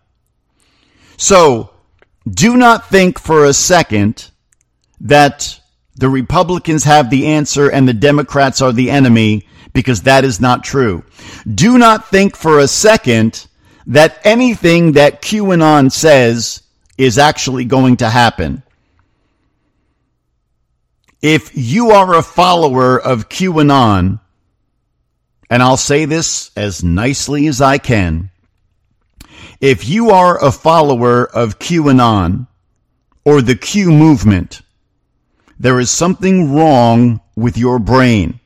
B: So, do not think for a second that the Republicans have the answer and the Democrats are the enemy, because that is not true. Do not think for a second that anything that QAnon says is actually going to happen. If you are a follower of QAnon, and I'll say this as nicely as I can, if you are a follower of QAnon or the Q movement, there is something wrong with your brain.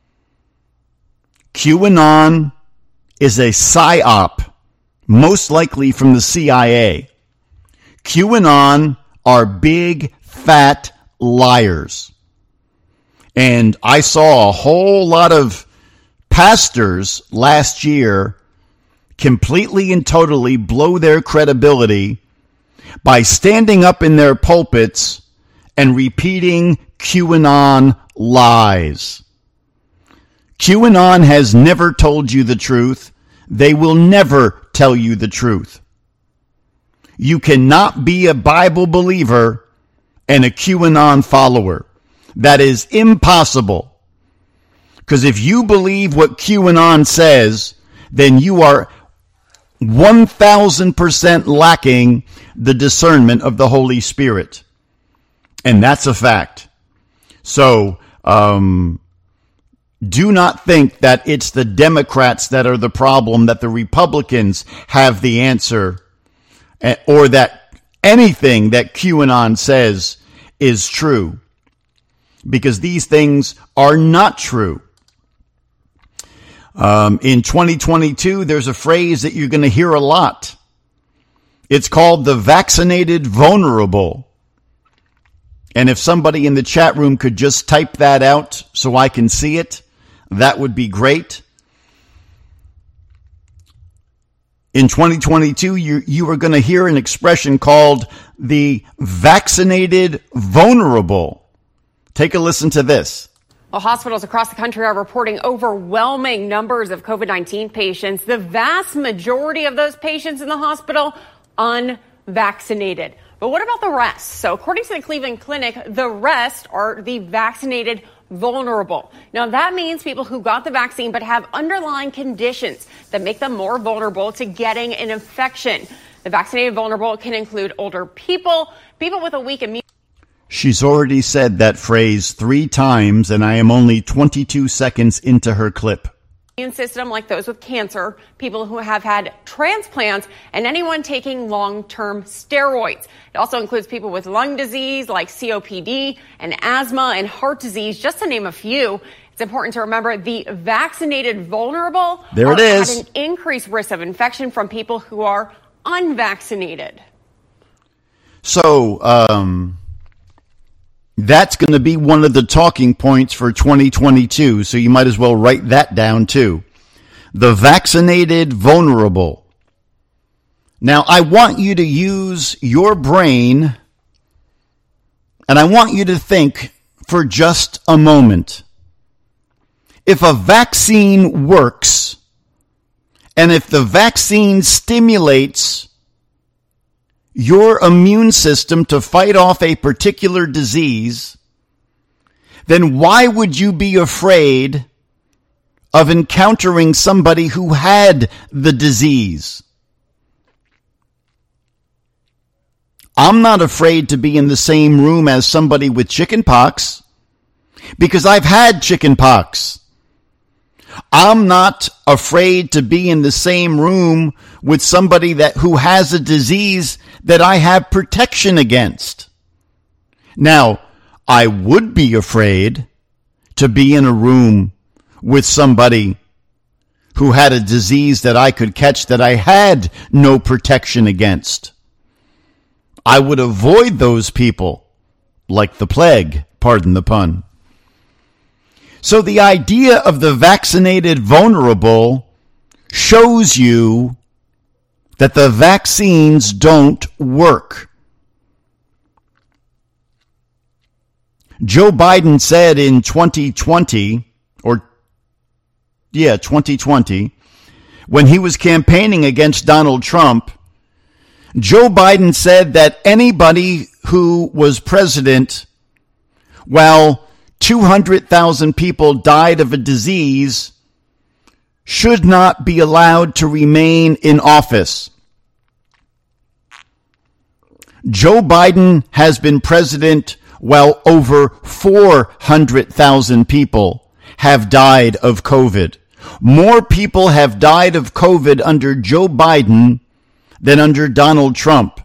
B: QAnon is a psyop, most likely from the C I A. QAnon are big, fat liars. And I saw a whole lot of pastors last year completely and totally blow their credibility by standing up in their pulpits and repeating QAnon lies. QAnon has never told you the truth. They will never tell you the truth. You cannot be a Bible believer and a QAnon follower. That is impossible. Because if you believe what QAnon says, then you are one thousand percent lacking the discernment of the Holy Spirit. And that's a fact. So, um, do not think that it's the Democrats that are the problem, that the Republicans have the answer, or that anything that QAnon says is true, because these things are not true. Um, in twenty twenty-two, there's a phrase that you're going to hear a lot. It's called the vaccinated vulnerable. And if somebody in the chat room could just type that out so I can see it, that would be great. In twenty twenty-two, you, you are going to hear an expression called the vaccinated vulnerable. Take a listen to this.
N: Well, hospitals across the country are reporting overwhelming numbers of COVID nineteen patients. The vast majority of those patients in the hospital, unvaccinated. But what about the rest? So according to the Cleveland Clinic, the rest are the vaccinated vulnerable. Now, that means people who got the vaccine but have underlying conditions that make them more vulnerable to getting an infection. The vaccinated vulnerable can include older people, people with a weak immune.
B: She's already said that phrase three times, and I am only twenty-two seconds into her clip.
N: Immune system, like those with cancer, people who have had transplants, and anyone taking long-term steroids. It also includes people with lung disease like C O P D and asthma and heart disease, just to name a few. It's important to remember the vaccinated vulnerable
B: there it
N: are
B: is.
N: at an increased risk of infection from people who are unvaccinated.
B: So, um, that's going to be one of the talking points for twenty twenty-two, so you might as well write that down too. The vaccinated vulnerable. Now, I want you to use your brain, and I want you to think for just a moment. If a vaccine works, and if the vaccine stimulates your immune system to fight off a particular disease, then why would you be afraid of encountering somebody who had the disease? I'm not afraid to be in the same room as somebody with chickenpox because I've had chickenpox. I'm not afraid to be in the same room with somebody that who has a disease that I have protection against. Now, I would be afraid to be in a room with somebody who had a disease that I could catch that I had no protection against. I would avoid those people like the plague, pardon the pun. So the idea of the vaccinated vulnerable shows you that the vaccines don't work. Joe Biden said in twenty twenty, or yeah, twenty twenty, when he was campaigning against Donald Trump, Joe Biden said that anybody who was president, while two hundred thousand people died of a disease, should not be allowed to remain in office. Joe Biden has been president while over four hundred thousand people have died of COVID. More people have died of COVID under Joe Biden than under Donald Trump.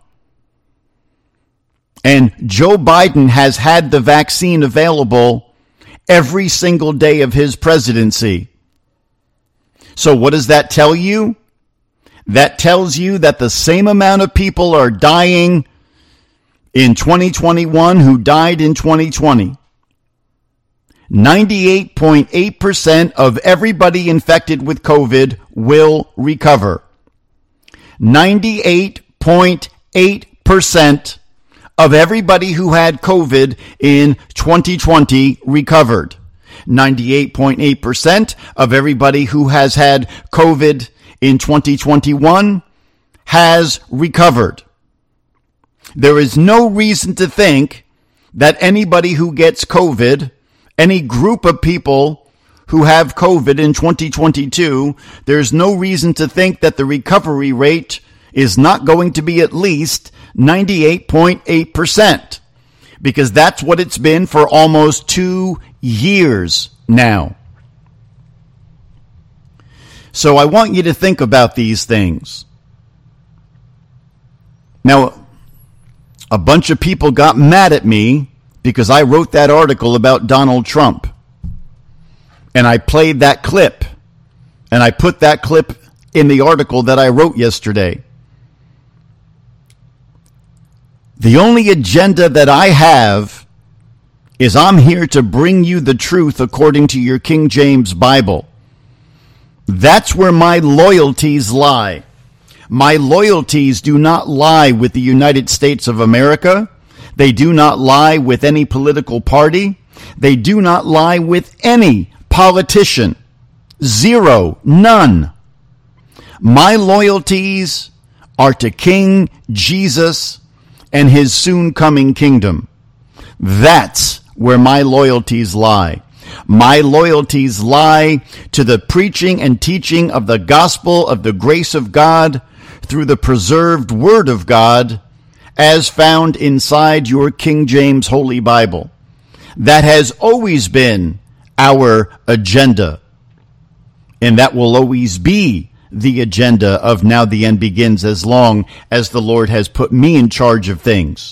B: And Joe Biden has had the vaccine available every single day of his presidency. So what does that tell you? That tells you that the same amount of people are dying in twenty twenty-one who died in twenty twenty. ninety-eight point eight percent of everybody infected with COVID will recover. ninety-eight point eight percent of everybody who had COVID in twenty twenty recovered. ninety-eight point eight percent of everybody who has had COVID in twenty twenty-one has recovered. There is no reason to think that anybody who gets COVID, any group of people who have COVID in twenty twenty-two, there's no reason to think that the recovery rate is not going to be at least ninety-eight point eight percent, because that's what it's been for almost two years now. So I want you to think about these things. Now, a bunch of people got mad at me because I wrote that article about Donald Trump. And I played that clip. And I put that clip in the article that I wrote yesterday. The only agenda that I have is I'm here to bring you the truth according to your King James Bible. That's where my loyalties lie. My loyalties do not lie with the United States of America. They do not lie with any political party. They do not lie with any politician. Zero. None. My loyalties are to King Jesus and his soon coming kingdom. That's where my loyalties lie. My loyalties lie to the preaching and teaching of the gospel of the grace of God through the preserved word of God as found inside your King James Holy Bible. That has always been our agenda. And that will always be the agenda of Now the End Begins, as long as the Lord has put me in charge of things.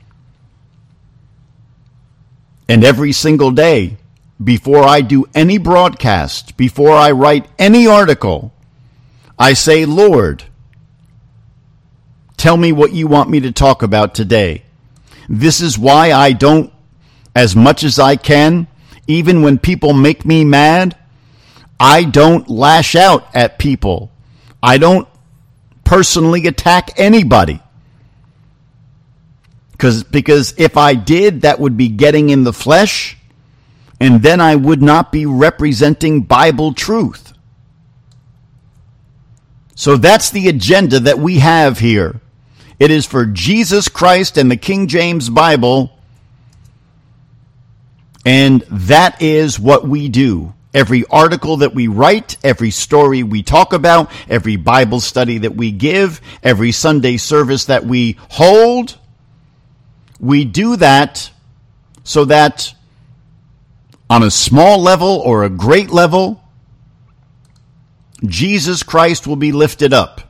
B: And every single day, before I do any broadcast, before I write any article, I say, Lord, tell me what you want me to talk about today. This is why I don't, as much as I can, even when people make me mad, I don't lash out at people. I don't personally attack anybody. Because, because if I did, that would be getting in the flesh, and then I would not be representing Bible truth. So that's the agenda that we have here. It is for Jesus Christ and the King James Bible, and that is what we do. Every article that we write, every story we talk about, every Bible study that we give, every Sunday service that we hold, we do that so that on a small level or a great level, Jesus Christ will be lifted up.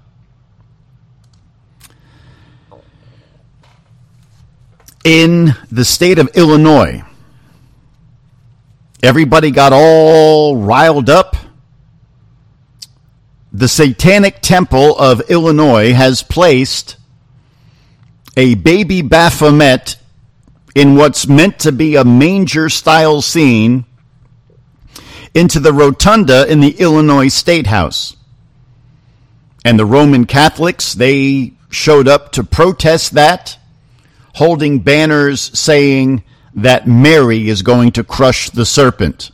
B: In the state of Illinois, everybody got all riled up. The Satanic Temple of Illinois has placed a baby Baphomet in what's meant to be a manger-style scene into the rotunda in the Illinois State House. And the Roman Catholics, they showed up to protest that, holding banners saying that Mary is going to crush the serpent.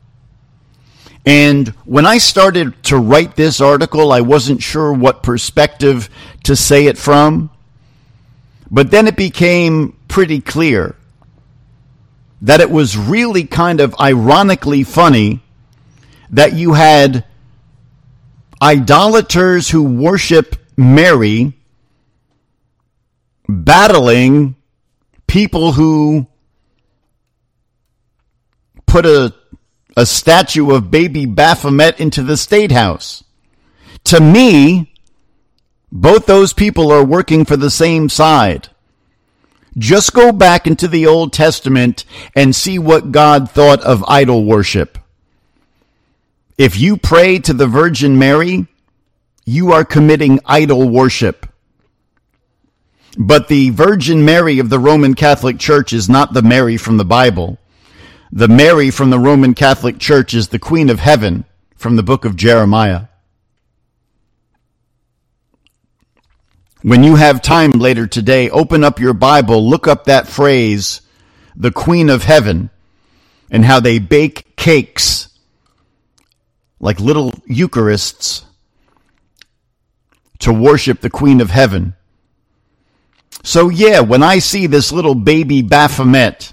B: And when I started to write this article, I wasn't sure what perspective to say it from. But then it became pretty clear that it was really kind of ironically funny that you had idolaters who worship Mary battling people who put a, a statue of baby Baphomet into the State House. To me, both those people are working for the same side. Just go back into the Old Testament and see what God thought of idol worship. If you pray to the Virgin Mary, you are committing idol worship. But the Virgin Mary of the Roman Catholic Church is not the Mary from the Bible. The Mary from the Roman Catholic Church is the Queen of Heaven from the book of Jeremiah. When you have time later today, open up your Bible, look up that phrase, the Queen of Heaven, and how they bake cakes like little Eucharists to worship the Queen of Heaven. So yeah, when I see this little baby Baphomet,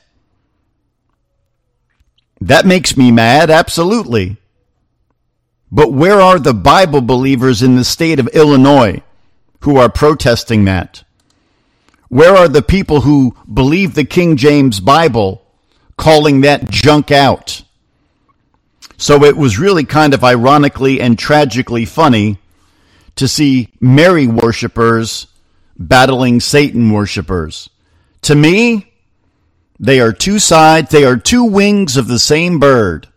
B: that makes me mad, absolutely. But where are the Bible believers in the state of Illinois who are protesting that? Where are the people who believe the King James Bible calling that junk out? So it was really kind of ironically and tragically funny to see Mary worshipers battling Satan worshipers. To me, they are two sides, they are two wings of the same bird.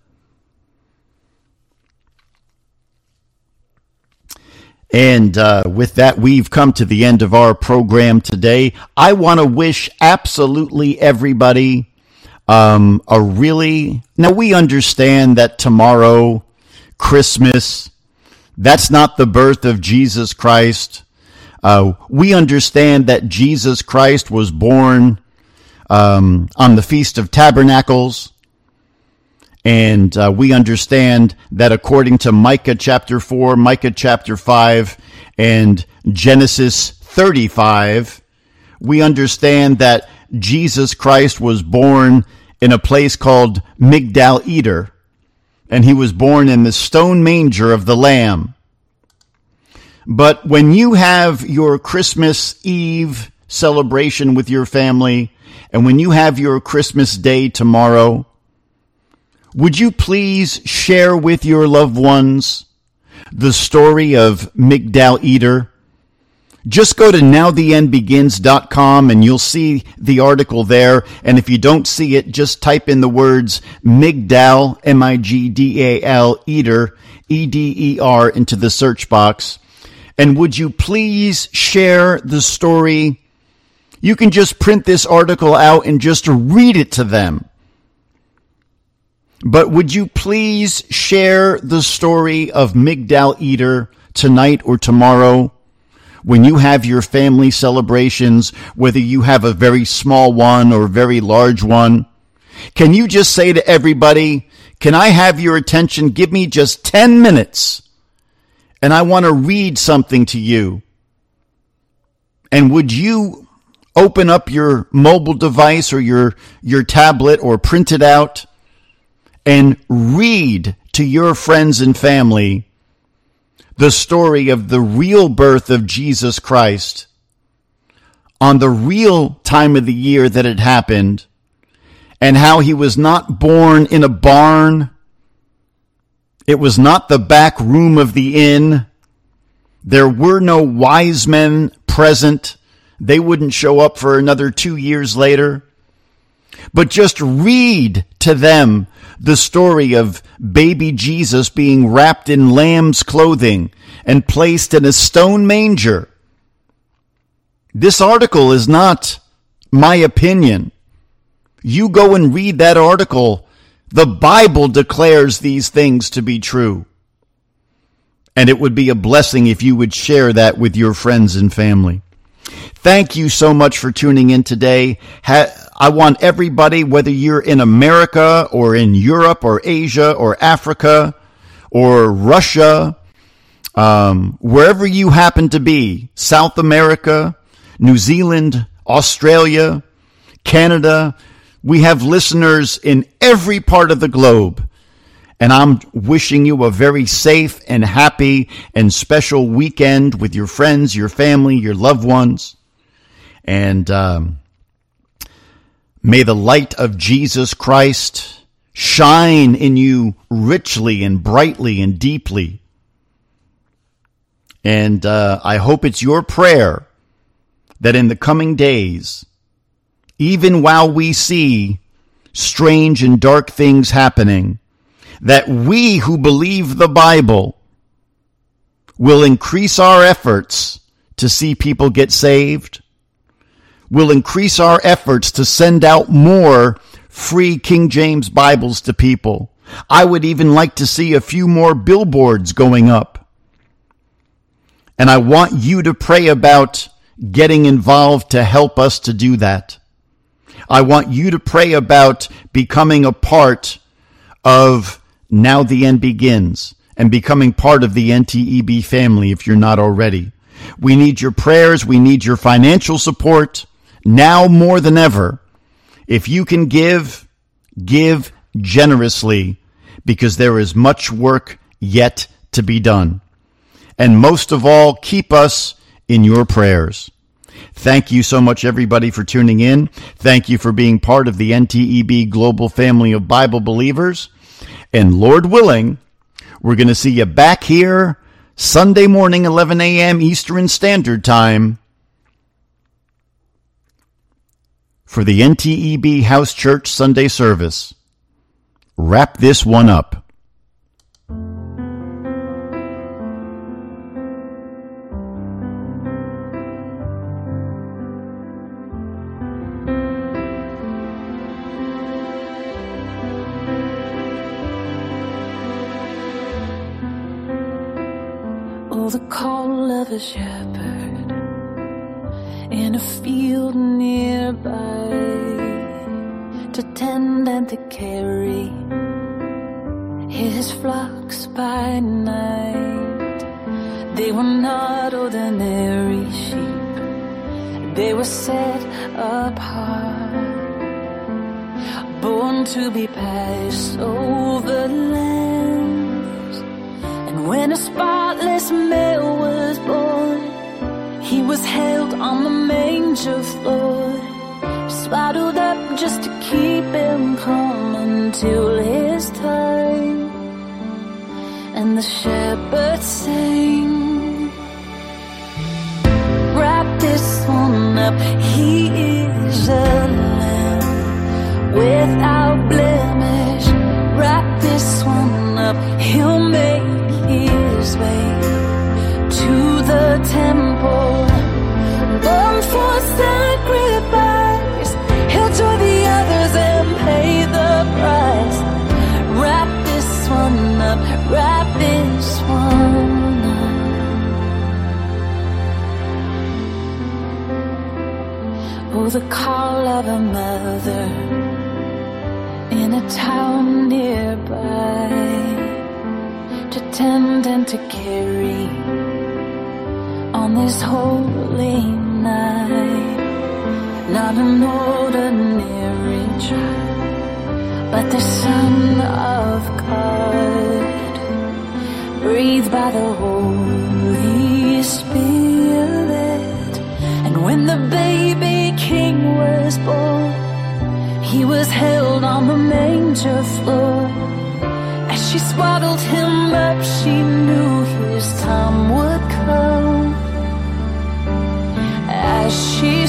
B: And uh, with that, we've come to the end of our program today. I want to wish absolutely everybody um, a really... Now, we understand that tomorrow, Christmas, that's not the birth of Jesus Christ. Uh, we understand that Jesus Christ was born um, on the Feast of Tabernacles. And uh, we understand that according to Micah chapter four, Micah chapter five, and Genesis thirty-five, we understand that Jesus Christ was born in a place called Migdal Eder, and he was born in the stone manger of the Lamb. But when you have your Christmas Eve celebration with your family, and when you have your Christmas Day tomorrow, would you please share with your loved ones the story of Migdal Eder? Just go to now the end begins dot com and you'll see the article there. And if you don't see it, just type in the words Migdal, M I G D A L, Eder, E D E R, into the search box. And would you please share the story? You can just print this article out and just read it to them. But would you please share the story of Migdal Eder tonight or tomorrow when you have your family celebrations, whether you have a very small one or a very large one? Can you just say to everybody, can I have your attention? Give me just ten minutes, and I want to read something to you. And would you open up your mobile device or your, your tablet or print it out and read to your friends and family the story of the real birth of Jesus Christ on the real time of the year that it happened, and how he was not born in a barn. It was not the back room of the inn. There were no wise men present. They wouldn't show up for another two years later. But just read to them the story of baby Jesus being wrapped in lamb's clothing and placed in a stone manger. This article is not my opinion. You go and read that article. The Bible declares these things to be true. And it would be a blessing if you would share that with your friends and family. Thank you so much for tuning in today. I want everybody, whether you're in America or in Europe or Asia or Africa or Russia, um, wherever you happen to be, South America, New Zealand, Australia, Canada, we have listeners in every part of the globe. And I'm wishing you a very safe and happy and special weekend with your friends, your family, your loved ones. And um, may the light of Jesus Christ shine in you richly and brightly and deeply. And uh, I hope it's your prayer that in the coming days, even while we see strange and dark things happening, that we who believe the Bible will increase our efforts to see people get saved, will increase our efforts to send out more free King James Bibles to people. I would even like to see a few more billboards going up. And I want you to pray about getting involved to help us to do that. I want you to pray about becoming a part of Now the End Begins and becoming part of the N T E B family if you're not already. We need your prayers. We need your financial support now more than ever. If you can give, give generously, because there is much work yet to be done. And most of all, keep us in your prayers. Thank you so much, everybody, for tuning in. Thank you for being part of the N T E B Global Family of Bible Believers. And Lord willing, we're going to see you back here Sunday morning, eleven a.m. Eastern Standard Time, for the N T E B House Church Sunday service. Wrap this one up.
O: Oh, the call of a shepherd in a field nearby, to tend and to carry his flocks by night. They were not ordinary sheep, they were set apart, born to be Passover lambs. And when a spotless male was born, he was held on the manger floor, swaddled up just to keep him calm until his time. And the shepherds sang, wrap this one up, he is a lamb without blemish. Wrap this one up, he'll make his way to the temple, born for sacrifice. He'll join the others and pay the price. Wrap this one up, wrap this one up. Oh, the call of a mother in a town nearby, to tend and to carry on this holy night. Not an ordinary child, but the Son of God, breathed by the Holy Spirit. And when the baby King was born, he was held on the manger floor. As she swaddled him up, she knew his time would come. As she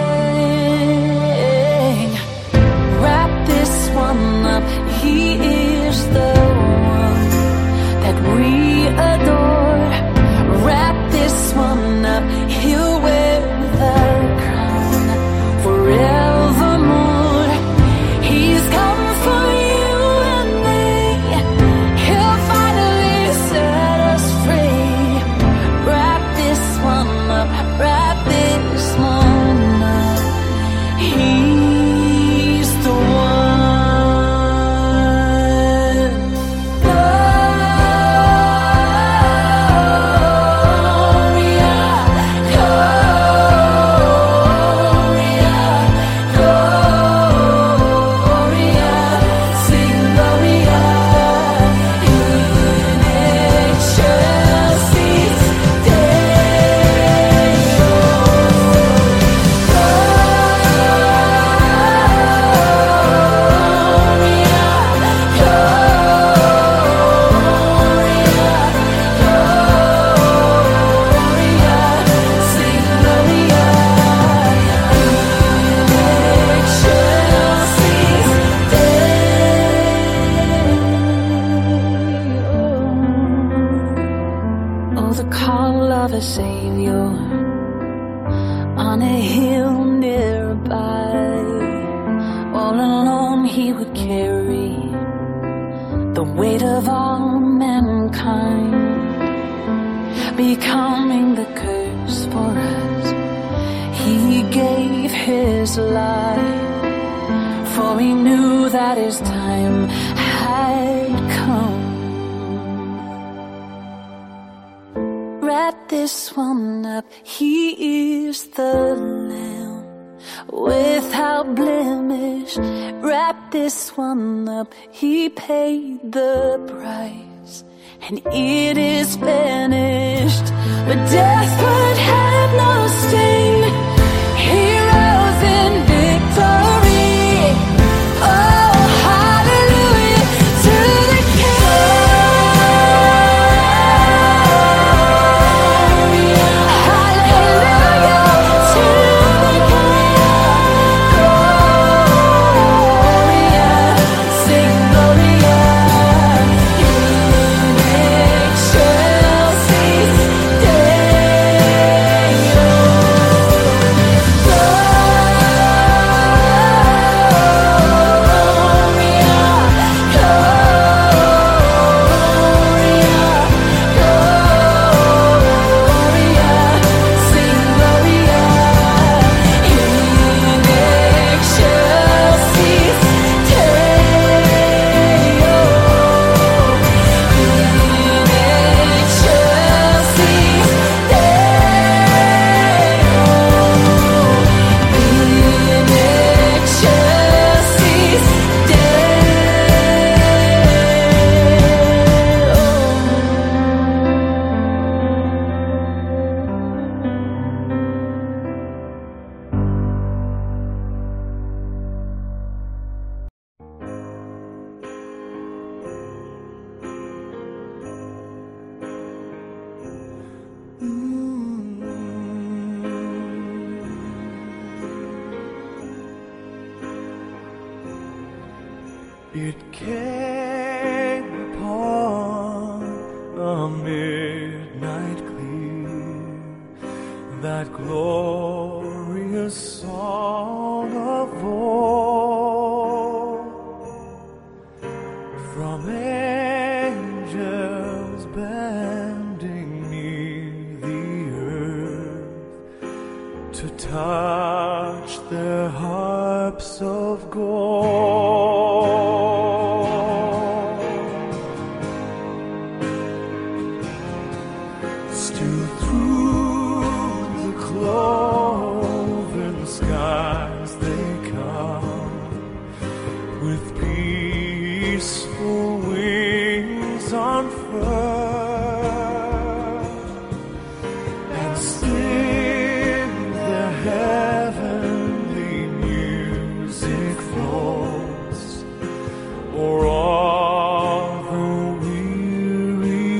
O: sang, wrap this one up, he is the one that we adore. Wrap this one up, he'll wear the crown forevermore. He's come for you and me, he'll finally set us free. Wrap this one up, wrap this one up, he's the one. Gloria, Gloria, Gloria, sing Gloria in excelsis Deo. Oh, the call of a Savior on a hill nearby. All alone he would carry the weight of all mankind, becoming the curse for us. He gave his life, for he knew that his time had come. Wrap this one up, he is the Lamb without blemish. Wrap this one up, he paid the price, and it is finished. But death would have no sting, he rose in victory. Oh, hallelujah to the King. Hallelujah to the King.
P: It came upon a midnight clear, that glorious song of old, from angels bending near the earth to touch their harps of gold. Still through the cloven skies they come with peaceful wings unfurled, and still the heavenly music flows o'er all the weary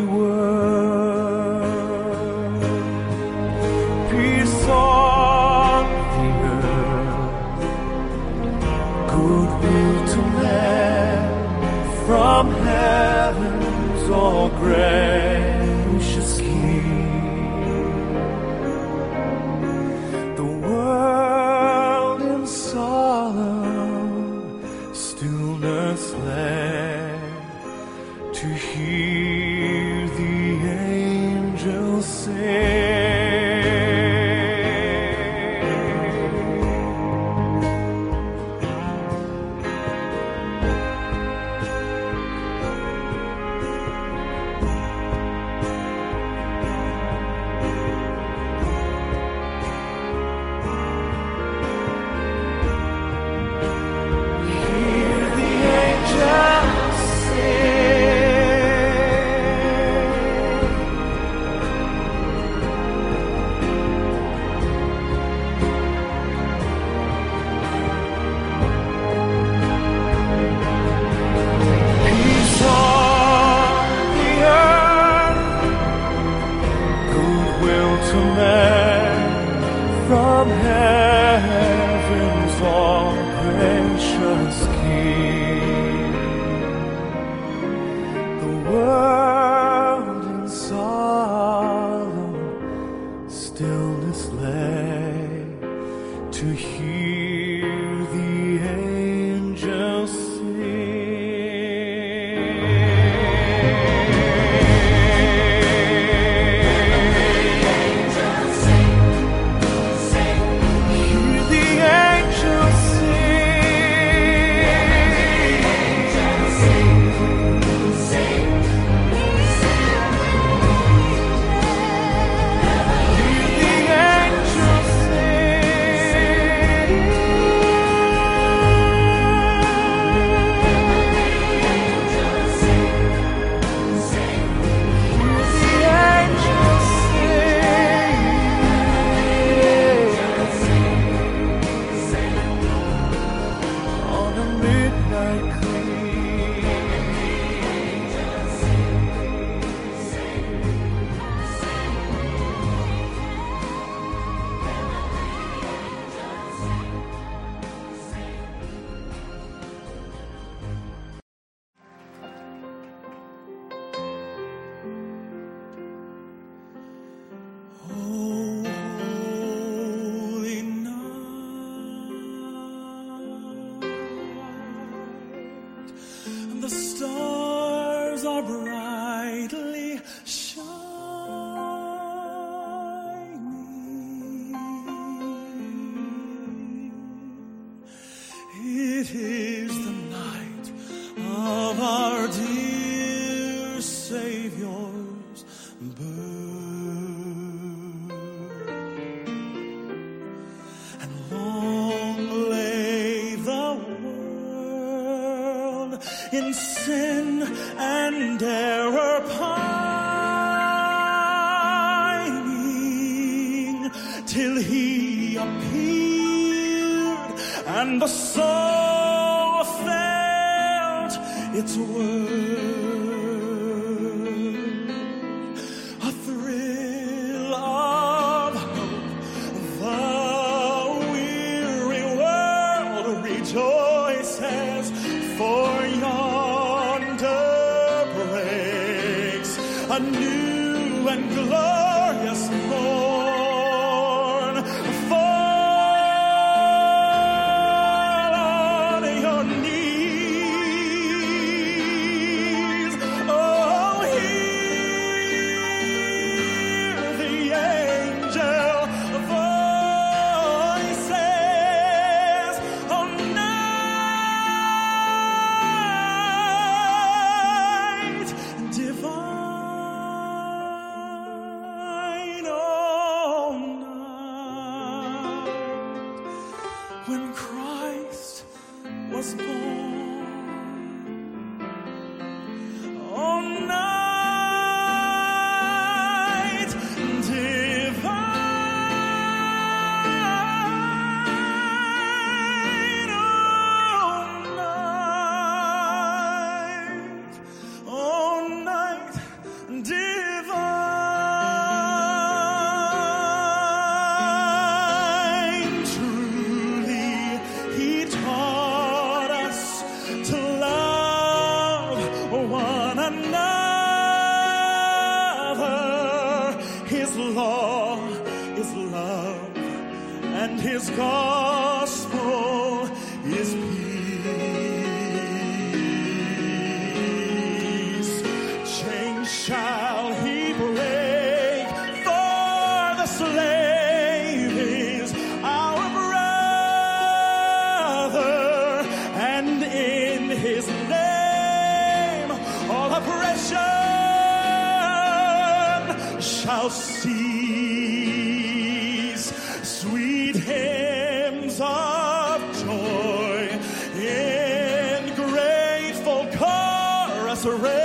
P: world. Peace on the earth, goodwill to men, from heaven's all gracious King. The world in solemn stillness lay to hear the angels sing. Hear the angels peace on the earth, goodwill to men, from heaven's all gracious King. The world in solemn stillness lay to hear the angels Hear the angels on a midnight
Q: Holy night, and the stars are brightly shining. It is the night of our dear Savior's birth, and long lay the world in sin and error pining, till he appeared and the soul felt its worth. A thrill of hope, the weary world rejoiced. voices, for yonder breaks a new and glorious morn. Fall on your knees. Oh, hear the angel voices. Oh, night divine. Oh, night when Christ was born. Oh, night divine. Oh, night. Oh, night divine. Truly, he taught us to love one another. His law is love, and his gospel is peace. Chains shall he break, for the slave is our brother, and in his name all oppression shall cease. Sweet hymns of joy in grateful chorus raise.